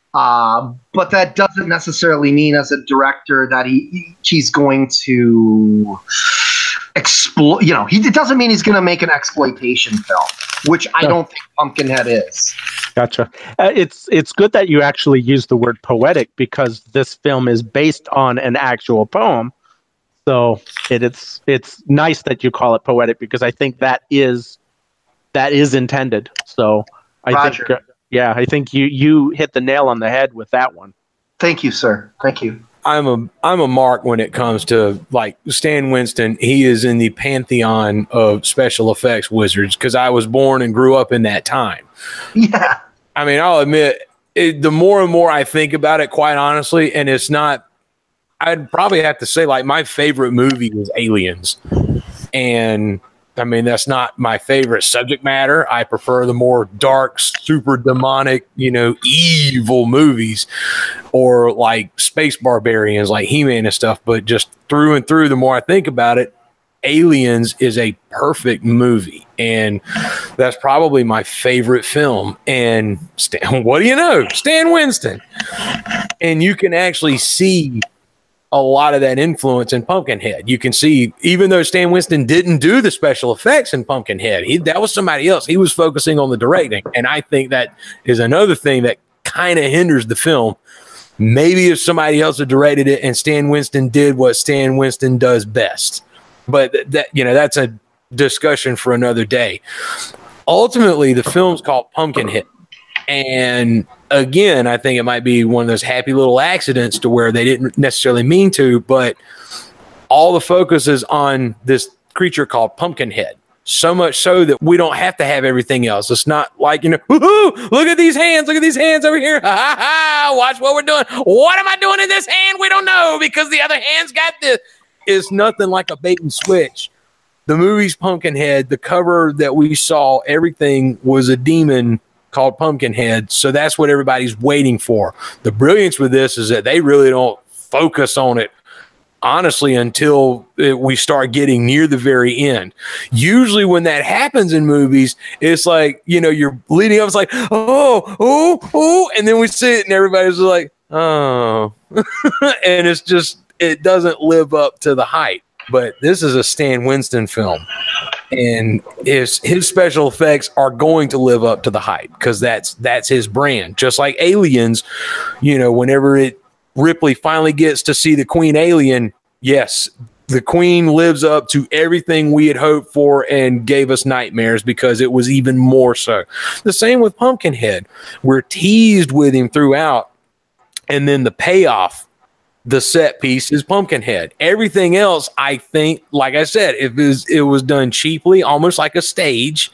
But that doesn't necessarily mean as a director that he's going to exploit. It doesn't mean he's going to make an exploitation film, which I don't think Pumpkinhead is. Gotcha. It's good that you actually use the word poetic, because this film is based on an actual poem. So it's nice that you call it poetic, because I think that is intended. So Roger. I think you hit the nail on the head with that one. Thank you, sir. Thank you. I'm a mark when it comes to Stan Winston. He is in the pantheon of special effects wizards, because I was born and grew up in that time. Yeah. I'll admit, the more and more I think about it, quite honestly, and it's not, I'd probably have to say my favorite movie is Aliens. And that's not my favorite subject matter. I prefer the more dark, super demonic, evil movies, or space barbarians like He-Man and stuff. But just through and through, the more I think about it, Aliens is a perfect movie. And that's probably my favorite film. And what do you know? Stan Winston. And you can actually see a lot of that influence in Pumpkinhead. You can see, even though Stan Winston didn't do the special effects in Pumpkinhead, that was somebody else. He was focusing on the directing. And I think that is another thing that kind of hinders the film. Maybe if somebody else had directed it and Stan Winston did what Stan Winston does best. But that's a discussion for another day. Ultimately, the film's called Pumpkinhead. And again, I think it might be one of those happy little accidents to where they didn't necessarily mean to, but all the focus is on this creature called Pumpkinhead. So much so that we don't have to have everything else. It's not like, woohoo, look at these hands over here. Ha, ha, ha, watch what we're doing. What am I doing in this hand? We don't know because the other hand's got this. It's nothing like a bait and switch. The movie's Pumpkinhead, the cover that we saw, everything was a demon called Pumpkinhead. So that's what everybody's waiting for. The brilliance with this is that they really don't focus on it, honestly, until we start getting near the very end. Usually when that happens in movies, it's like, you're leading up, it's like, oh, and then we see it and everybody's like, oh. And it's just, it doesn't live up to the hype. But this is a Stan Winston film, and his special effects are going to live up to the hype because that's his brand. Just like Aliens, whenever Ripley finally gets to see the Queen alien, yes, the Queen lives up to everything we had hoped for and gave us nightmares because it was even more so. The same with Pumpkinhead. We're teased with him throughout, and then the payoff, the set piece, is Pumpkinhead. Everything else, I think, like I said, it was done cheaply, almost like a stage.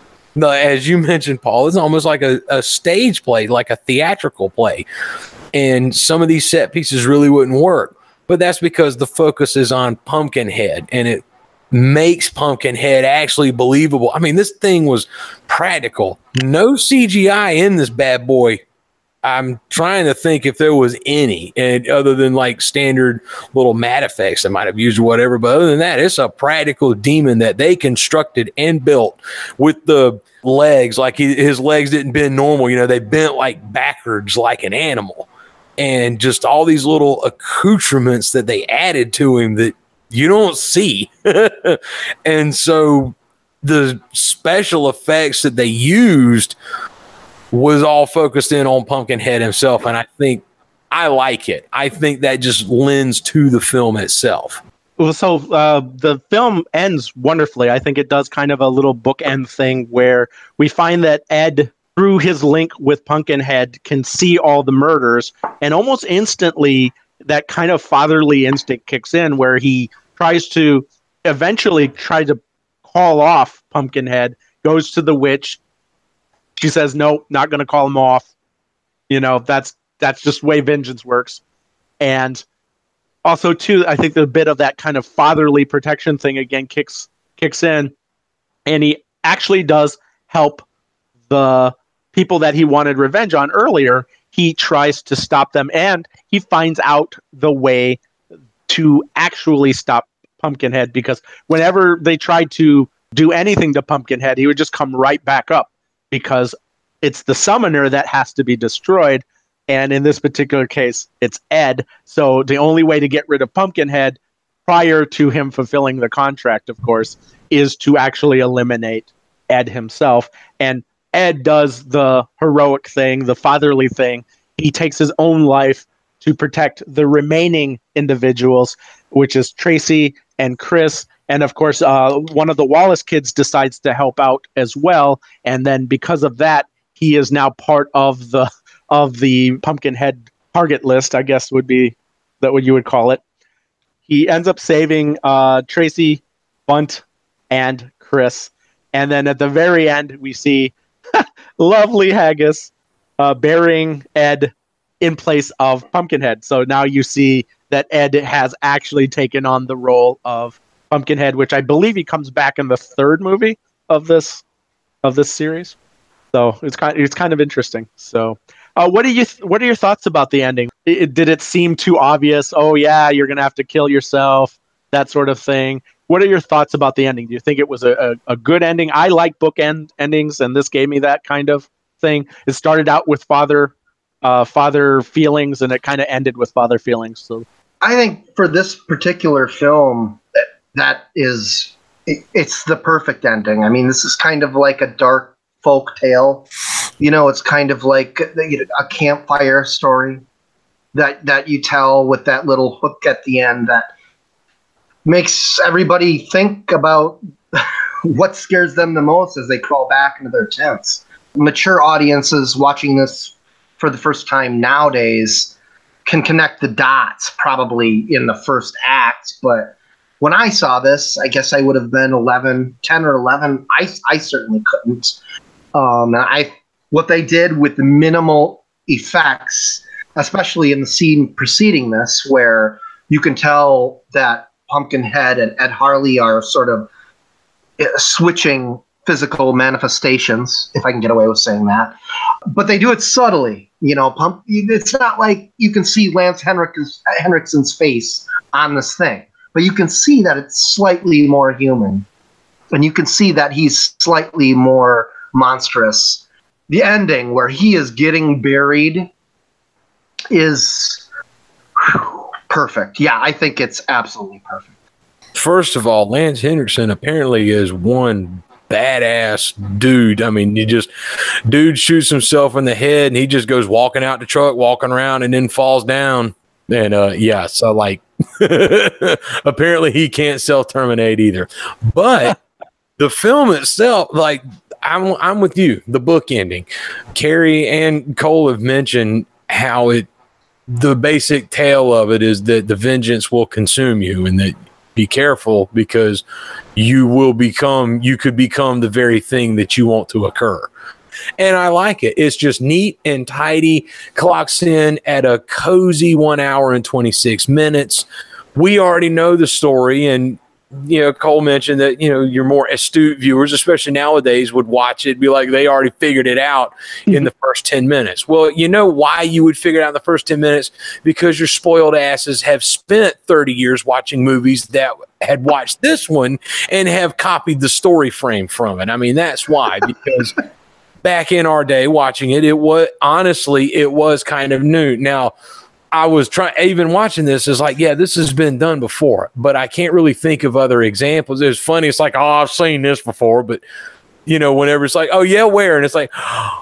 As you mentioned, Paul, it's almost like a stage play, like a theatrical play. And some of these set pieces really wouldn't work. But that's because the focus is on Pumpkinhead, and it makes Pumpkinhead actually believable. I mean, this thing was practical. No CGI in this bad boy. I'm trying to think if there was any, and other than like standard little mat effects they might have used or whatever. But other than that, it's a practical demon that they constructed and built with the legs. Like his legs didn't bend normal. They bent like backwards like an animal. And just all these little accoutrements that they added to him that you don't see. And so the special effects that they used was all focused in on Pumpkinhead himself. And I think I like it. I think that just lends to the film itself. Well, so the film ends wonderfully. I think it does kind of a little bookend thing where we find that Ed, through his link with Pumpkinhead, can see all the murders, and almost instantly that kind of fatherly instinct kicks in where he tries to eventually call off Pumpkinhead, goes to the witch. She says, no, not going to call him off. That's just the way vengeance works. And also, too, I think the bit of that kind of fatherly protection thing again kicks in. And he actually does help the people that he wanted revenge on earlier. He tries to stop them, and he finds out the way to actually stop Pumpkinhead, because whenever they tried to do anything to Pumpkinhead, he would just come right back up, because it's the summoner that has to be destroyed. And in this particular case, it's Ed. So the only way to get rid of Pumpkinhead prior to him fulfilling the contract, of course, is to actually eliminate Ed himself. And Ed does the heroic thing, the fatherly thing. He takes his own life to protect the remaining individuals, which is Tracy and Chris. And of course, one of the Wallace kids decides to help out as well. And then because of that, he is now part of the Pumpkinhead target list, I guess would be that what you would call it. He ends up saving Tracy, Bunt, and Chris. And then at the very end, we see lovely Haggis burying Ed in place of Pumpkinhead. So now you see that Ed has actually taken on the role of Pumpkinhead, which I believe he comes back in the third movie of this series. So it's kind of interesting. So what are your thoughts about the ending? Did it seem too obvious? Oh yeah, you're gonna have to kill yourself, that sort of thing. What are your thoughts about the ending? Do you think it was a good ending? I like bookend endings, and this gave me that kind of thing. It started out with father feelings, and it kind of ended with father feelings. So I think for this particular film, it's the perfect ending. I mean, this is kind of like a dark folk tale. It's kind of like a campfire story that you tell with that little hook at the end that makes everybody think about what scares them the most as they crawl back into their tents. mature audiences watching this for the first time nowadays can connect the dots probably in the first act. But when I saw this, I guess I would have been 10 or 11. I certainly couldn't. What they did with the minimal effects, especially in the scene preceding this, where you can tell that Pumpkinhead and Ed Harley are sort of switching physical manifestations, if I can get away with saying that. But they do it subtly. It's not like you can see Lance Henriksen's face on this thing, but you can see that it's slightly more human. And you can see that he's slightly more monstrous. The ending where he is getting buried is perfect. Yeah, I think it's absolutely perfect. First of all, Lance Henriksen apparently is one badass dude. I mean, dude shoots himself in the head and he just goes walking out the truck, walking around, and then falls down. And so like apparently he can't self-terminate either. But the film itself, like, I'm with you. The book ending. Carrie and Cole have mentioned how the basic tale of it is that the vengeance will consume you, and that be careful because you could become the very thing that you want to occur. And I like it. It's just neat and tidy. Clocks in at a cozy 1 hour and 26 minutes. We already know the story, and Cole mentioned that, your more astute viewers, especially nowadays, would watch it, be like, they already figured it out in the first 10 minutes. Well, you know why you would figure it out in the first 10 minutes? Because your spoiled asses have spent 30 years watching movies that had watched this one and have copied the story frame from it. I mean, that's why, because back in our day watching it, it was kind of new. Now, I was even watching this is like, yeah, this has been done before, but I can't really think of other examples. It's funny. It's like, oh, I've seen this before, but whenever it's like, oh yeah, where? And it's like,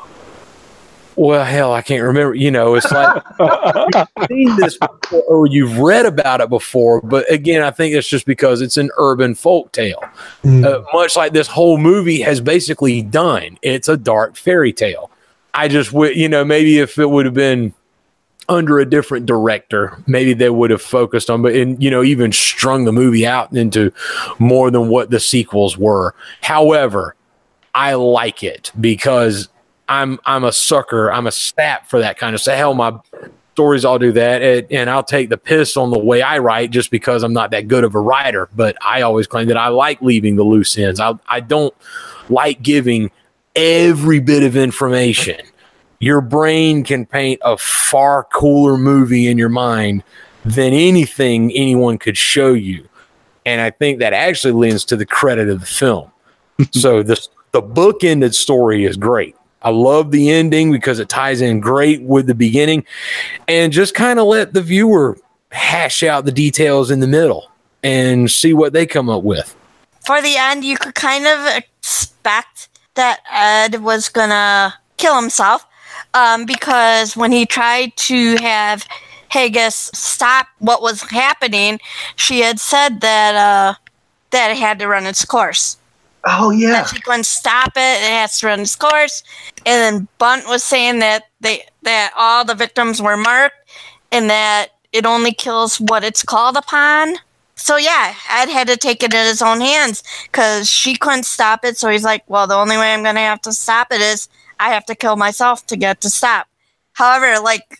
well, hell, I can't remember. It's like, you've seen this before, or you've read about it before. But again, I think it's just because it's an urban folk tale, much like this whole movie has basically done. It's a dark fairy tale. I just, maybe if it would have been under a different director, maybe they would have focused on, but even strung the movie out into more than what the sequels were. However, I like it because I'm a sucker. I'm a sap for that kind of stuff. Hell, my stories all do that, and I'll take the piss on the way I write just because I'm not that good of a writer. But I always claim that I like leaving the loose ends. I don't like giving every bit of information. Your brain can paint a far cooler movie in your mind than anything anyone could show you. And I think that actually lends to the credit of the film. So the bookended story is great. I love the ending because it ties in great with the beginning, and just kind of let the viewer hash out the details in the middle and see what they come up with. For the end, you could kind of expect that Ed was going to kill himself. Because when he tried to have Haggis stop what was happening, she had said that it had to run its course. Oh, yeah. That she couldn't stop it. It has to run its course. And then Bunt was saying that all the victims were marked and that it only kills what it's called upon. So, yeah, Ed had to take it in his own hands because she couldn't stop it. So he's like, well, the only way I'm going to have to stop it is I have to kill myself to get to stop. However, like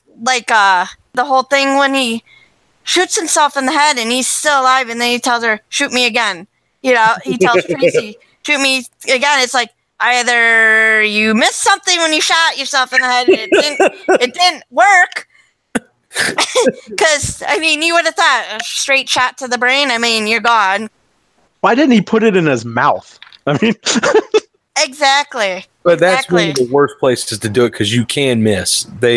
the whole thing when he shoots himself in the head and he's still alive, and then he tells her, shoot me again. He tells Tracy, shoot me again. It's like, either you missed something when you shot yourself in the head and it didn't work. Because, you would have thought a straight shot to the brain, you're gone. Why didn't he put it in his mouth? Exactly. But that's one of the worst places to do it because you can miss. There's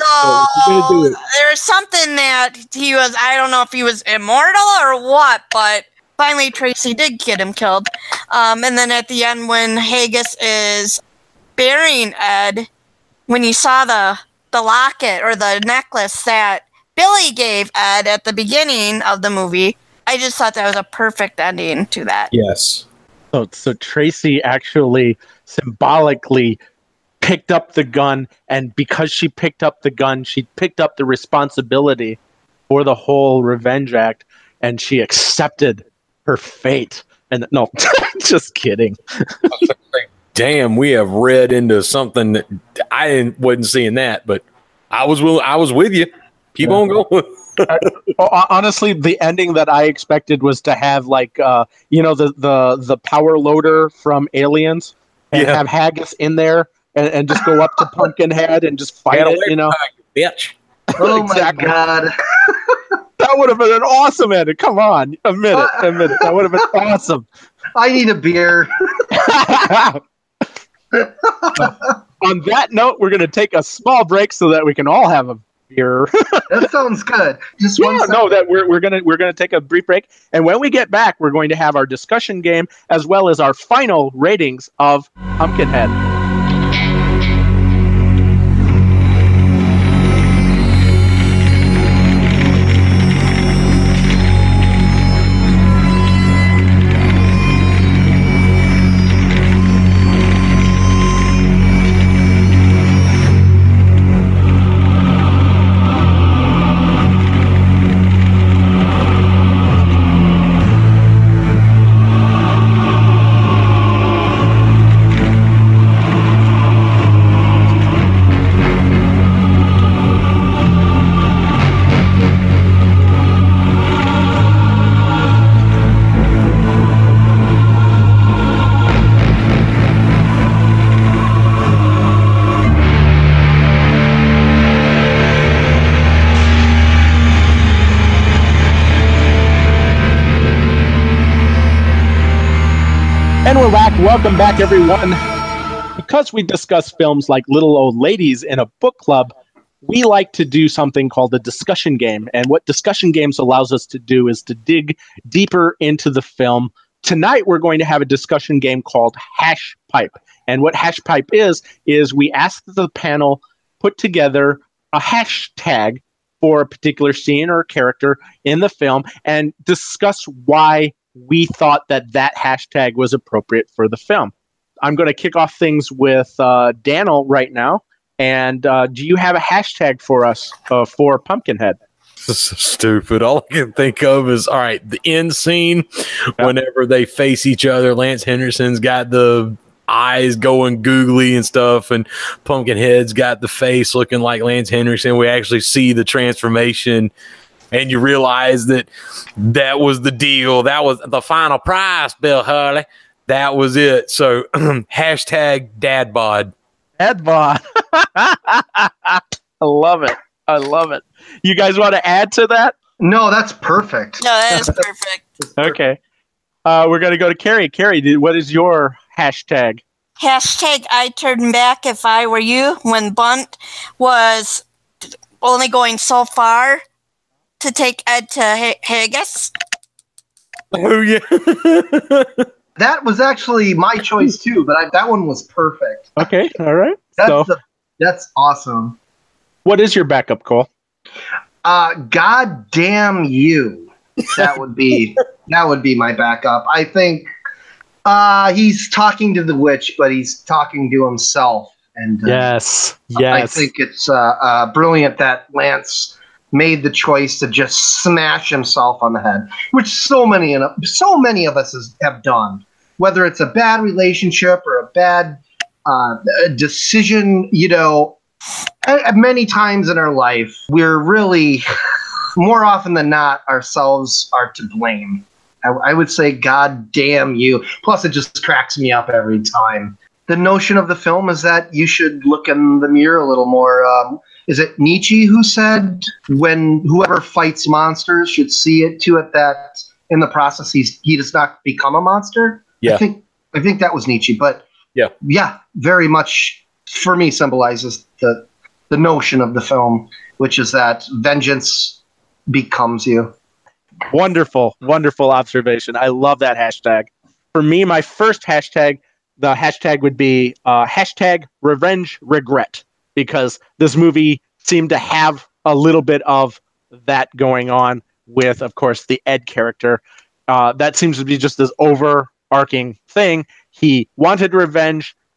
something that he was, I don't know if he was immortal or what, but finally Tracy did get him killed. And then at the end when Haggis is burying Ed, when you saw the locket or the necklace that Billy gave Ed at the beginning of the movie, I just thought that was a perfect ending to that. Yes. So Tracy actually symbolically picked up the gun, and because she picked up the gun, she picked up the responsibility for the whole revenge act, and she accepted her fate. And no, just kidding. Damn, we have read into something that wasn't seeing that, but I was with you. Keep on going. Honestly, the ending that I expected was to have like the power loader from Aliens, and have Haggis in there and just go up to Pumpkinhead and just fight it. Bitch. Oh my god. That would have been an awesome ending. Come on, admit it. That would have been awesome. I need a beer. On that note, we're going to take a small break so that we can all have a beer. That sounds good. Just one second. No, that we're gonna take a brief break, and when we get back, we're going to have our discussion game as well as our final ratings of Pumpkinhead. And we're back. Welcome back, everyone. Because we discuss films like Little Old Ladies in a book club, we like to do something called a discussion game. And what discussion games allows us to do is to dig deeper into the film. Tonight, we're going to have a discussion game called Hash Pipe. And what Hash Pipe is we ask the panel put together a hashtag for a particular scene or character in the film and discuss why we thought that hashtag was appropriate for the film. I'm going to kick off things with Daniel right now. And do you have a hashtag for us for Pumpkinhead? This is stupid. All I can think of is, all right, the end scene, whenever they face each other, Lance Henderson's got the eyes going googly and stuff, and Pumpkinhead's got the face looking like Lance Henderson. We actually see the transformation, and you realize that was the deal. That was the final prize, Bill Hurley. That was it. So hashtag dad bod. Dad bod. I love it. You guys want to add to that? No, that's perfect. No, that is perfect. Okay. We're going to go to Carrie. Carrie, what is your hashtag? Hashtag I turn back if I were you, when Bunt was only going so far to take Ed to Haggis. Oh, yeah. That was actually my choice too, but that one was perfect. Okay, all right. That's awesome. What is your backup, Cole? God damn you. That would be my backup. I think he's talking to the witch, but he's talking to himself. And yes. I think it's brilliant that Lance made the choice to just smash himself on the head, which so many of us have done. Whether it's a bad relationship or a bad decision, many times in our life, we're really, more often than not, ourselves are to blame. I would say, God damn you. Plus, it just cracks me up every time. The notion of the film is that you should look in the mirror a little more. Is it Nietzsche who said, when whoever fights monsters should see it to it that in the process he does not become a monster? Yeah. I think that was Nietzsche, but yeah, very much for me symbolizes the notion of the film, which is that vengeance becomes you. Wonderful observation. I love that hashtag. For me, my first hashtag, the hashtag would be hashtag revenge regret, because this movie seemed to have a little bit of that going on with, of course, the Ed character. That seems to be just this overarching thing. He wanted revenge.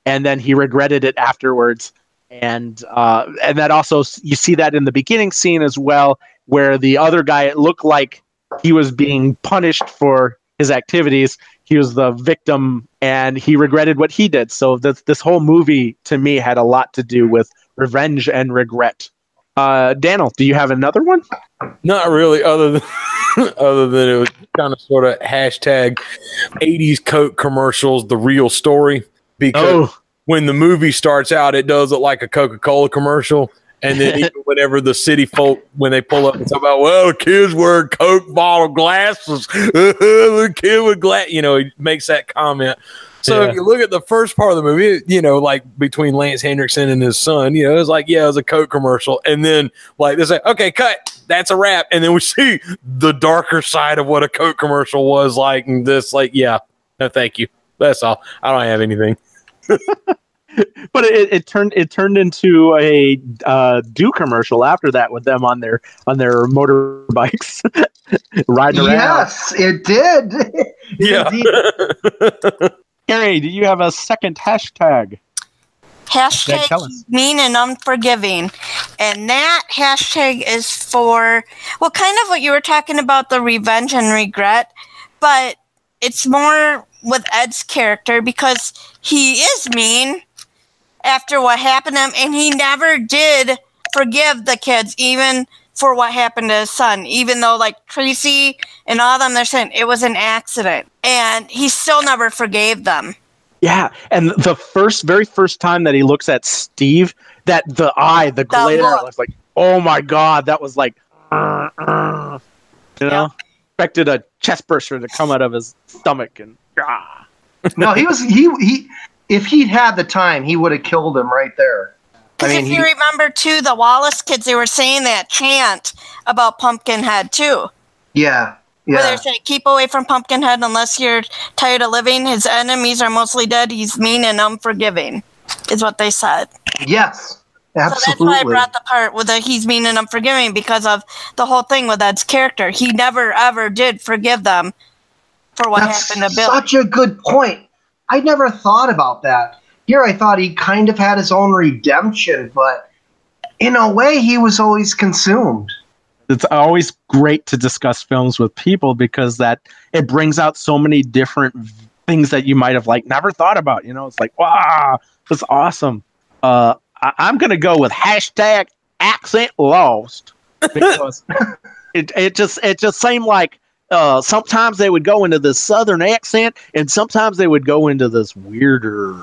and then he regretted it afterwards. And that also, you see that in the beginning scene as well, where the other guy, it looked like he was being punished for his activities. He was the victim, and he regretted what he did. So this whole movie, to me, had a lot to do with revenge and regret. Daniel, do you have another one? Not really, other than it was kind of sort of hashtag 80s Coke commercials, the real story. Because when the movie starts out, it does look like a Coca-Cola commercial. And then even whenever the city folk, when they pull up and talk about, well, kids wear Coke bottle glasses, the kid with glass, he makes that comment. So if you look at the first part of the movie, like between Lance Henriksen and his son, it was like, it was a Coke commercial. And then like they say, okay, cut, that's a wrap. And then we see the darker side of what a Coke commercial was like. And this, like, no, thank you. That's all. I don't have anything. But it turned into a do commercial after that with them on their motorbikes riding around. Yes, it did. Yeah. Carrie, do you have a second hashtag? Hashtag mean and unforgiving. And that hashtag is for, well, kind of what you were talking about, the revenge and regret, but it's more with Ed's character because he is mean after what happened to him, and he never did forgive the kids, even for what happened to his son, even though like Tracy and all of them, they're saying it was an accident, and he still never forgave them. Yeah, and the very first time that he looks at Steve, the glare, was like, oh my God, that was like, expected a chest burster to come out of his stomach, and No, he if he'd had the time, he would have killed him right there. Because if you remember, too, the Wallace kids, they were saying that chant about Pumpkinhead, too. Yeah. Where they're saying, keep away from Pumpkinhead unless you're tired of living. His enemies are mostly dead. He's mean and unforgiving, is what they said. Yes, absolutely. So that's why I brought the part with the he's mean and unforgiving, because of the whole thing with Ed's character. He never, ever did forgive them for what happened to Bill. Such a good point. I never thought about that. Here I thought he kind of had his own redemption, but in a way he was always consumed. It's always great to discuss films with people because it brings out so many different things that you might have like never thought about. It's like, wow, that's awesome. I'm going to go with hashtag accent lost because it just seemed like sometimes they would go into this southern accent and sometimes they would go into this weirder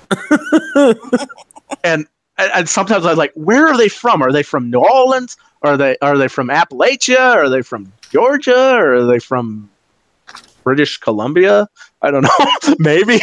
and sometimes I was like, where are they from? Are they from New Orleans? Are they from Appalachia? Are they from Georgia? Or are they from British Columbia? I don't know. Maybe.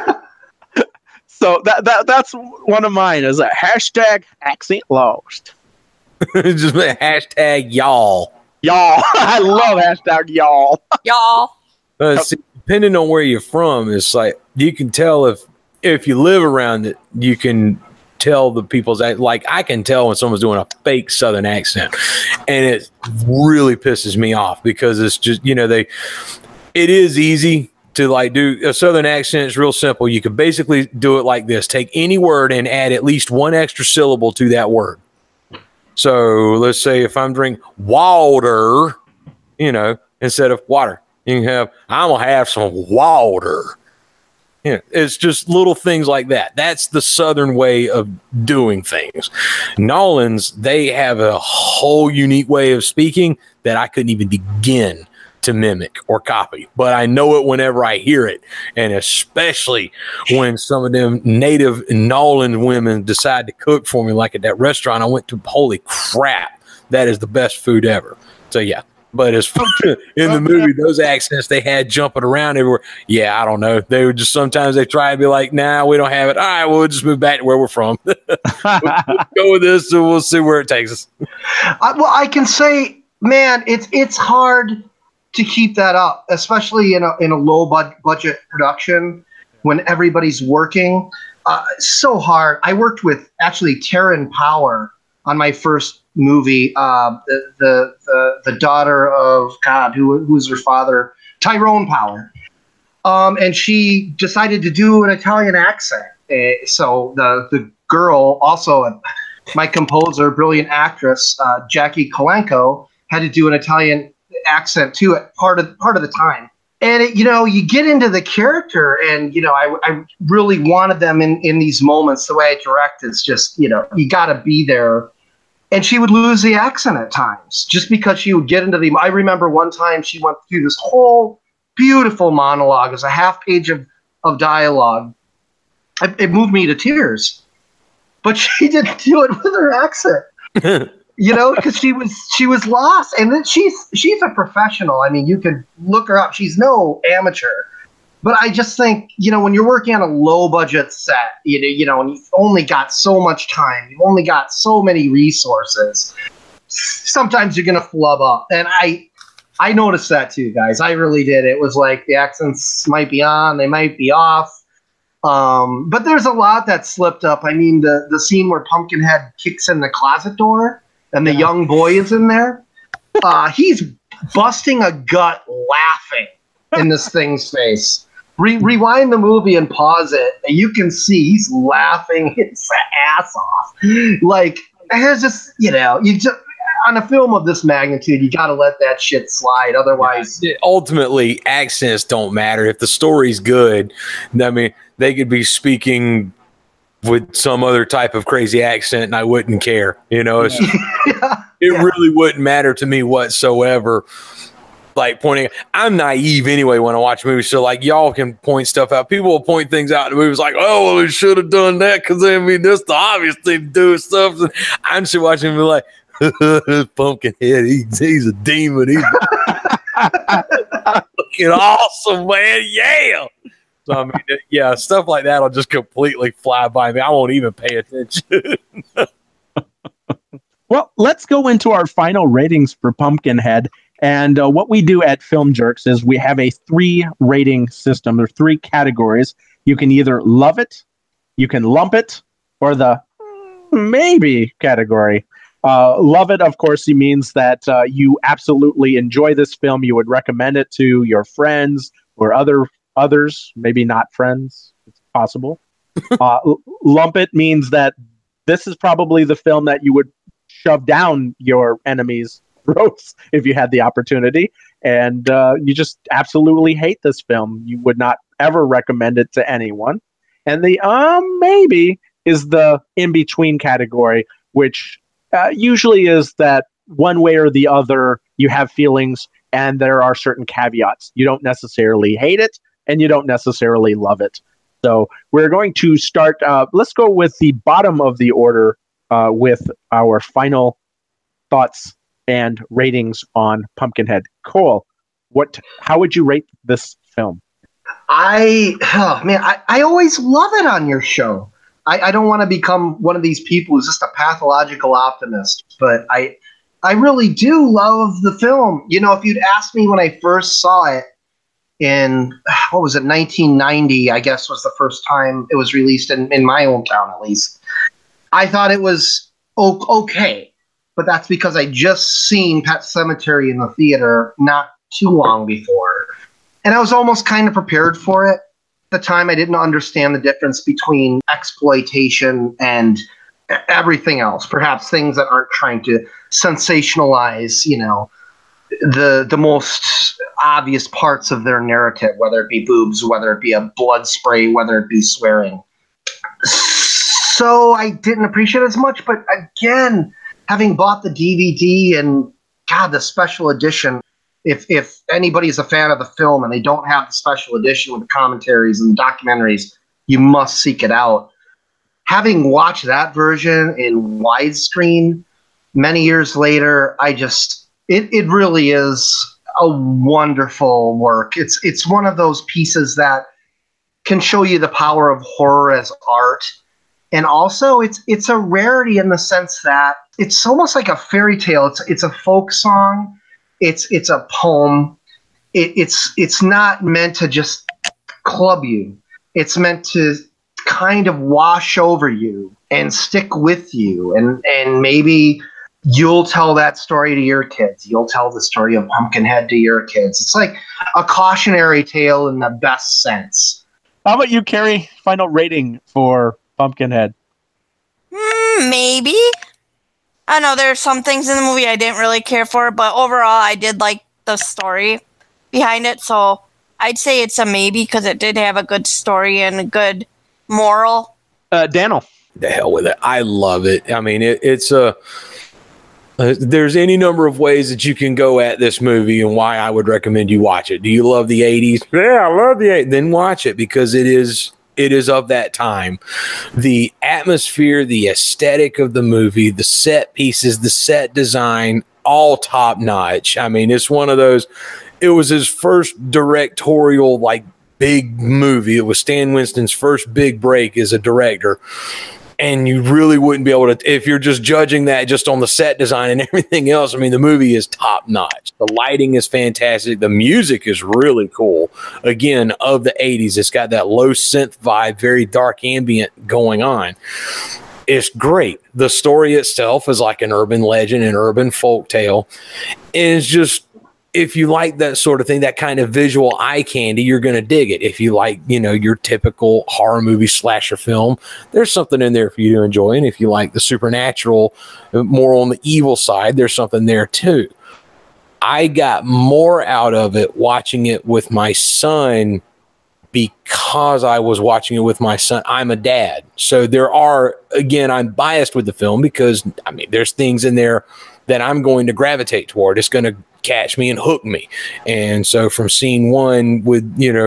So that's one of mine is a hashtag accent lost. Just a hashtag y'all. Y'all. I love hashtag y'all. Y'all. See, depending on where you're from, it's like you can tell if you live around it, you can tell the people's like I can tell when someone's doing a fake Southern accent, and it really pisses me off because it's just it is easy to like do a Southern accent. It's real simple. You can basically do it like this: take any word and add at least one extra syllable to that word. So let's say if I'm drinking water, instead of water, you can have I'm gonna have some water. It's just little things like that. That's the Southern way of doing things. Nolans, they have a whole unique way of speaking that I couldn't even begin to mimic or copy, but I know it whenever I hear it, and especially when some of them native Nolan women decide to cook for me, like at that restaurant I went to. Holy crap, that is the best food ever. So yeah. But as in the movie, those accents they had jumping around everywhere. Yeah, I don't know. They would just sometimes they try and be like, "Nah, we don't have it. All right, we'll just move back to where we're from. we'll go with this, and we'll see where it takes us." I can say, man, it's hard to keep that up, especially in a low budget production when everybody's working. So hard. I worked with actually Taryn Power on my first movie, the daughter of God, who was her father, Tyrone Power, and she decided to do an Italian accent, So the girl, also my composer, brilliant actress, Jackie Kalenko, had to do an Italian accent too at part of the time. And you get into the character, and I really wanted them in these moments. The way I direct is just you got to be there. And she would lose the accent at times just because she would get into the. I remember one time she went through this whole beautiful monologue. It was a half page of dialogue. It moved me to tears, but she didn't do it with her accent. Because she was lost, and then she's a professional. I mean, you could look her up; she's no amateur. But I just think, when you're working on a low budget set, and you've only got so much time, you've only got so many resources. Sometimes you're gonna flub up, and I noticed that too, guys. I really did. It was like the accents might be on, they might be off. But there's a lot that slipped up. I mean, the scene where Pumpkinhead kicks in the closet door. And the young boy is in there. He's busting a gut laughing in this thing's face. Rewind the movie and pause it, and you can see he's laughing his ass off. Like, there's just, on a film of this magnitude, you got to let that shit slide. Otherwise, ultimately, accents don't matter. If the story's good, I mean, they could be speaking with some other type of crazy accent, and I wouldn't care. It really wouldn't matter to me whatsoever. Like I'm naive anyway when I watch movies, so like y'all can point stuff out. People will point things out in the movies like, oh, well, we should have done that because that's the obvious thing to do and stuff. And I'm just watching and be like, Pumpkinhead, he's a demon. He's looking awesome, man. Yeah. So, I mean, stuff like that will just completely fly by me. I won't even pay attention. Well, let's go into our final ratings for Pumpkinhead. And what we do at Film Jerks is we have a 3 rating system. There are 3 categories. You can either love it, you can lump it, or the maybe category. Love it, of course, means that you absolutely enjoy this film. You would recommend it to your friends or others, maybe not friends. It's possible. Lump it means that this is probably the film that you would shove down your enemy's throats if you had the opportunity. And you just absolutely hate this film. You would not ever recommend it to anyone. And the maybe is the in-between category, which usually is that one way or the other you have feelings, and there are certain caveats. You don't necessarily hate it, and you don't necessarily love it. So we're going to start. Let's go with the bottom of the order with our final thoughts and ratings on Pumpkinhead. Cole, how would you rate this film? I always love it on your show. I don't want to become one of these people who's just a pathological optimist, but I really do love the film. If you'd asked me when I first saw it in, 1990, I guess was the first time it was released in my hometown, at least, I thought it was okay. But that's because I just seen Pet Sematary in the theater not too long before. And I was almost kind of prepared for it. At the time, I didn't understand the difference between exploitation and everything else. Perhaps things that aren't trying to sensationalize, the most obvious parts of their narrative, whether it be boobs, whether it be a blood spray, whether it be swearing. So I didn't appreciate it as much. But again, having bought the DVD and the special edition, if anybody's a fan of the film and they don't have the special edition with the commentaries and the documentaries, you must seek it out. Having watched that version in widescreen many years later, it really is a wonderful work. It's one of those pieces that can show you the power of horror as art. And also it's a rarity in the sense that it's almost like a fairy tale. It's a folk song. It's a poem. It's not meant to just club you. It's meant to kind of wash over you and stick with you. And maybe you'll tell that story to your kids. You'll tell the story of Pumpkinhead to your kids. It's like a cautionary tale in the best sense. How about you, Carrie? Final rating for Pumpkinhead? Maybe. I know there are some things in the movie I didn't really care for, but overall I did like the story behind it. So I'd say it's a maybe because it did have a good story and a good moral. Daniel. The hell with it. I love it. I mean, it's a... there's any number of ways that you can go at this movie and why I would recommend you watch it. Do you love the 80s? Yeah, I love the 80s. Then watch it because it is of that time. The atmosphere, the aesthetic of the movie, the set pieces, the set design, all top notch. I mean, it's one of those, it was his first directorial, like, big movie. It was Stan Winston's first big break as a director. And you really wouldn't be able to, if you're just judging that just on the set design and everything else. I mean, the movie is top notch. The lighting is fantastic. The music is really cool. Again, of the 80s, it's got that low synth vibe, very dark ambient going on. It's great. The story itself is like an urban legend, an urban folk tale. And it's just, if you like that sort of thing, that kind of visual eye candy, you're going to dig it. If you like, your typical horror movie slasher film, there's something in there for you to enjoy. And if you like the supernatural, more on the evil side, there's something there too. I got more out of it watching it with my son because I was watching it with my son. I'm a dad. So there are, again, I'm biased with the film because, I mean, there's things in there that I'm going to gravitate toward. It's going to catch me and hook me. And so from scene one with,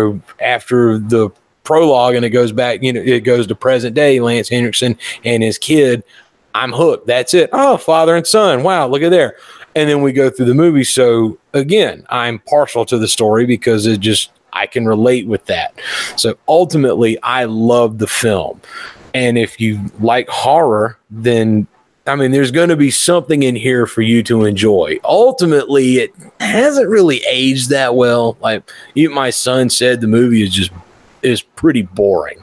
after the prologue and it goes back, it goes to present day, Lance Henriksen and his kid, I'm hooked. That's it. Oh, father and son. Wow, look at there. And then we go through the movie. So again, I'm partial to the story because I can relate with that. So ultimately, I love the film. And if you like horror, then I mean, there's going to be something in here for you to enjoy. Ultimately, it hasn't really aged that well. Like even my son said, the movie is pretty boring.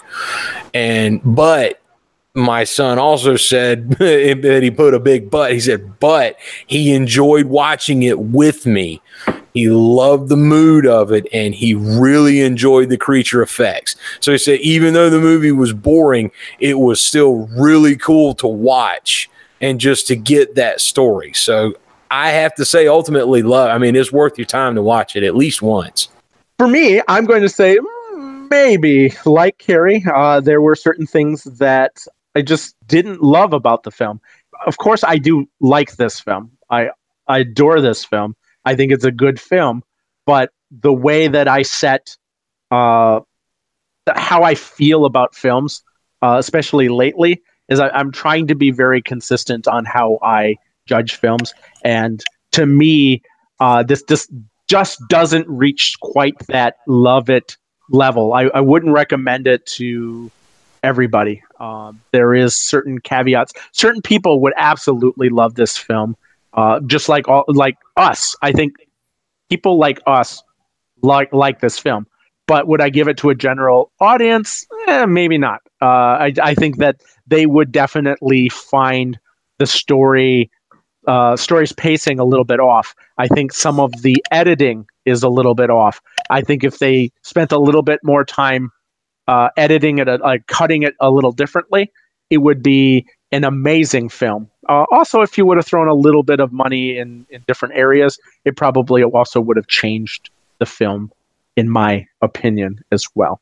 But my son also said that he put a big but. He said, but he enjoyed watching it with me. He loved the mood of it, and he really enjoyed the creature effects. So he said, even though the movie was boring, it was still really cool to watch. And just to get that story. So I have to say, ultimately, it's worth your time to watch it at least once. For me, I'm going to say maybe, like Carrie, there were certain things that I just didn't love about the film. Of course, I do like this film. I adore this film. I think it's a good film. But the way that I set how I feel about films, especially lately, is I'm trying to be very consistent on how I judge films. And to me, this just doesn't reach quite that love it level. I wouldn't recommend it to everybody. There is certain caveats. Certain people would absolutely love this film, just like us. I think people like us like this film. But would I give it to a general audience? Maybe not. I think that they would definitely find the story's pacing a little bit off. I think some of the editing is a little bit off. I think if they spent a little bit more time editing it, cutting it a little differently, it would be an amazing film. Also, if you would have thrown a little bit of money in different areas, it probably also would have changed the film, in my opinion, as well.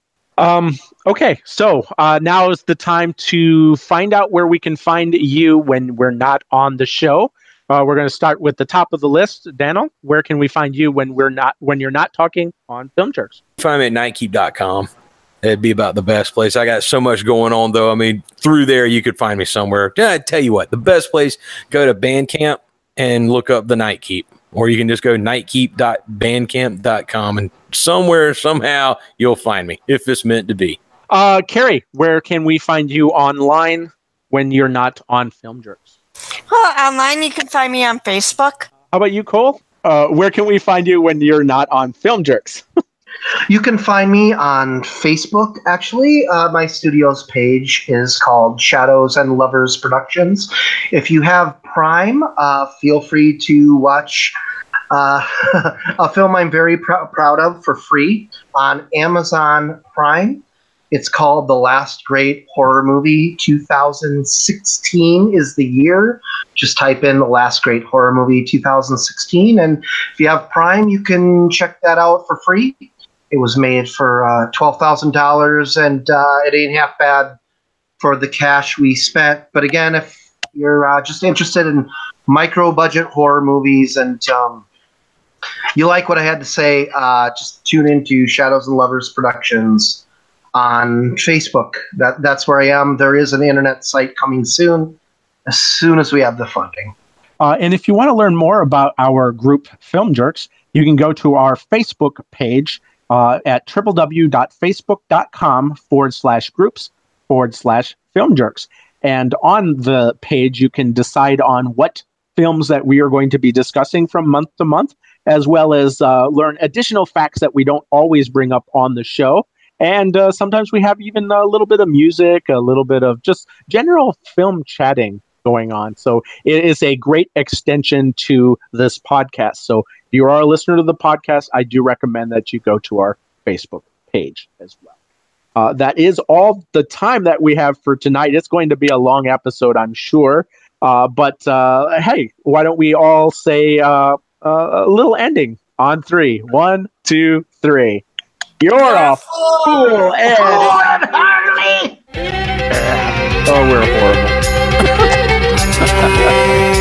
Okay, so now is the time to find out where we can find you when we're not on the show. We're going to start with the top of the list. Daniel, where can we find you when you're not talking on Film Jerks? Find me at nightkeep.com. It'd be about the best place. I got so much going on, though. I mean, through there, you could find me somewhere. I tell you what, the best place, go to Bandcamp and look up the Nightkeep. Or you can just go nightkeep.bandcamp.com and somewhere, somehow, you'll find me, if it's meant to be. Carrie, where can we find you online when you're not on Film Jerks? Online, you can find me on Facebook. How about you, Cole? Where can we find you when you're not on Film Jerks? You can find me on Facebook, actually. My studio's page is called Shadows and Lovers Productions. If you have Prime, feel free to watch a film I'm very proud of for free on Amazon Prime. It's called The Last Great Horror Movie. 2016 is the year. Just type in The Last Great Horror Movie 2016. And if you have Prime, you can check that out for free. It was made for $12,000, and it ain't half bad for the cash we spent. But again, if you're just interested in micro-budget horror movies and you like what I had to say, just tune into Shadows and Lovers Productions on Facebook. That's where I am. There is an internet site coming soon as we have the funding. And if you want to learn more about our group Film Jerks, you can go to our Facebook page at www.facebook.com/groups/Film Jerks. And on the page, you can decide on what films that we are going to be discussing from month to month, as well as learn additional facts that we don't always bring up on the show. And sometimes we have even a little bit of music, a little bit of just general film chatting going on. So it is a great extension to this podcast. So if you are a listener to the podcast, I do recommend that you go to our Facebook page as well. That is all the time that we have for tonight. It's going to be a long episode, I'm sure. But hey, why don't we all say a little ending on 3. 1, 2, 3. You're a fool, Ed. Harley! Oh, we're horrible.